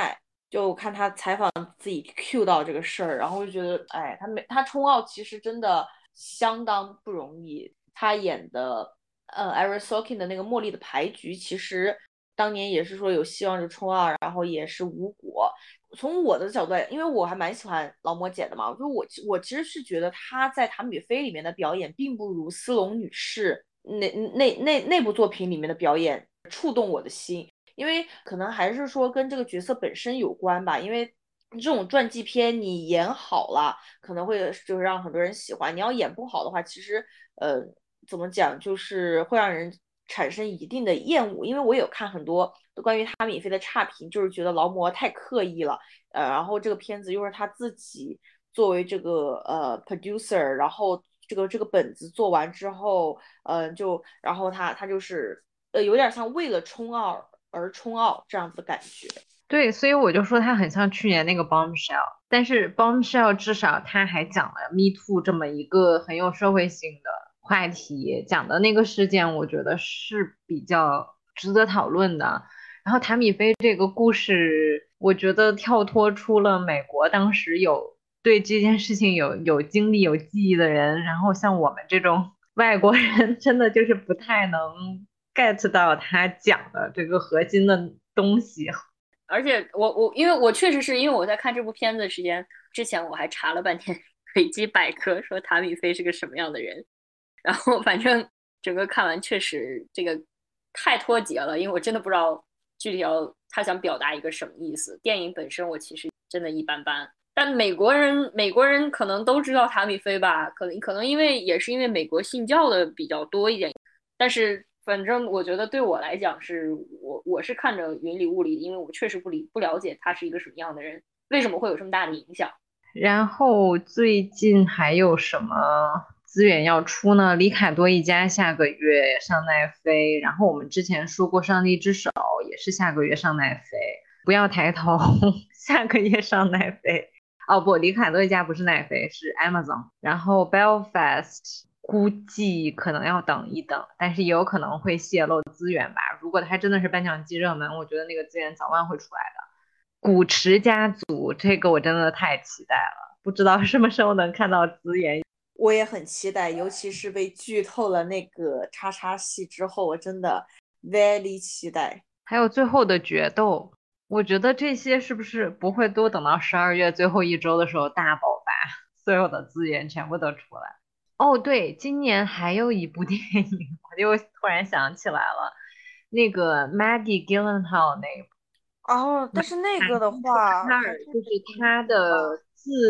就看他采访自己 Q 到这个事儿，然后就觉得，哎，他冲奥其实真的相当不容易。他演的Aaron Sorkin 的那个《茉莉的牌局》，其实当年也是说有希望就冲奥，然后也是无果。从我的角度来，因为我还蛮喜欢劳模姐的嘛，我其实是觉得她在《塔米菲》里面的表演，并不如斯隆女士那部作品里面的表演触动我的心。因为可能还是说跟这个角色本身有关吧，因为这种传记片你演好了，可能会就是让很多人喜欢；你要演不好的话，其实怎么讲，就是会让人产生一定的厌恶。因为我有看很多关于他米菲的差评，就是觉得劳模太刻意了，然后这个片子又是他自己作为这个producer，然后这个本子做完之后，然后他就是有点像为了冲奥而冲奥这样子的感觉。 对，所以我就说他很像去年那个 Bombshell，但是 Bombshell 至少他还讲了 Me Too 这么一个很有社会性的话题，讲的那个事件，我觉得是比较值得讨论的。然后塔米菲这个故事，我觉得跳脱出了美国当时有对这件事情有经历、有记忆的人，然后像我们这种外国人，真的就是不太能 get 到他讲的这个核心的东西。 而且因为我确实是因为我在看这部片子的时间之前，我还查了半天维基百科，说塔米菲是个什么样的人。然后反正整个看完确实这个太脱节了，因为我真的不知道具体他想表达一个什么意思。电影本身我其实真的一般般，但美国人可能都知道塔米菲吧，可能因为也是因为美国信教的比较多一点，但是反正我觉得对我来讲是我是看着云里雾里，因为我确实不了解他是一个什么样的人，为什么会有这么大的影响。 然后最近还有什么资源要出呢？里卡多一家下个月上奈飞，然后我们之前说过《上帝之手》也是下个月上奈飞，不要抬头，下个月上奈飞。哦不，里卡多一家不是奈飞，是 Amazon。然后 Belfast 估计可能要等一等，但是也有可能会泄露资源吧。如果它真的是颁奖季热门，我觉得那个资源早晚会出来的。古驰家族这个我真的太期待了，不知道什么时候能看到资源。 我也很期待，尤其是被剧透了那个叉叉戏之后，我真的 very 期待。 还有最后的决斗，我觉得这些是不是不会多等到12月最后一周的时候大爆发，所有的资源全部都出来。哦，对，今年还有一部电影，我就突然想起来了，那个 Maggie Gyllenhaal 那一部。 哦，但是那个的话，还是就是他的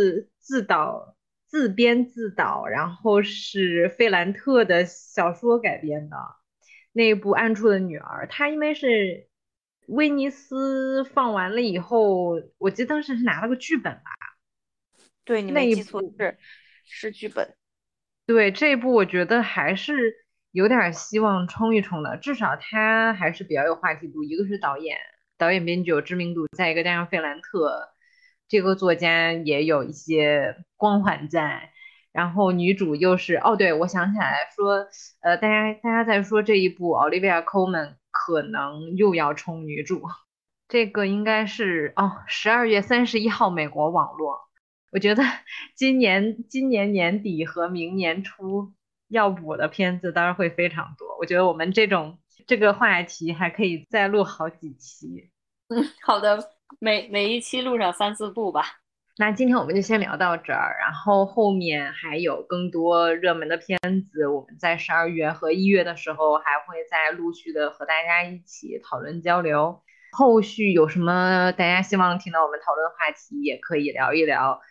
自编自导，然后是费兰特的小说改编的那一部《暗处的女儿》。他因为是威尼斯放完了以后，我记得当时是拿了个剧本吧。 对，你那没记错， 一部是剧本。 对，这一部我觉得还是有点希望冲一冲的，至少他还是比较有话题度。一个是导演编剧有知名度，再一个加上费兰特这个作家也有一些光环在，然后女主又是哦，对，我想起来说，大家在说这一部 Olivia Colman 可能又要冲女主，这个应该是12月31号美国网络。我觉得今年年底和明年初要补的片子当然会非常多。我觉得我们这个话题还可以再录好几期。 好的，每一期录上3、4部吧。 那今天我们就先聊到这儿，然后后面还有更多热门的片子，我们在12月和1月的时候还会再陆续的和大家一起讨论交流。后续有什么大家希望听到我们讨论的话题，也可以聊一聊。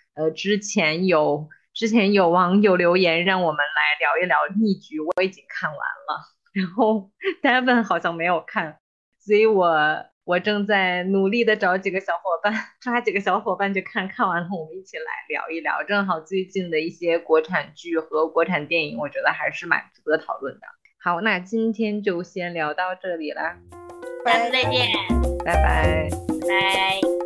之前有网友留言让我们来聊一聊逆局，我已经看完了，然后 Devin 好像没有看，所以我正在努力的找几个小伙伴，抓几个小伙伴去看，看完了我们一起来聊一聊。正好最近的一些国产剧和国产电影，我觉得还是蛮值得讨论的。好，那今天就先聊到这里啦， 下次再见， 拜拜。 拜。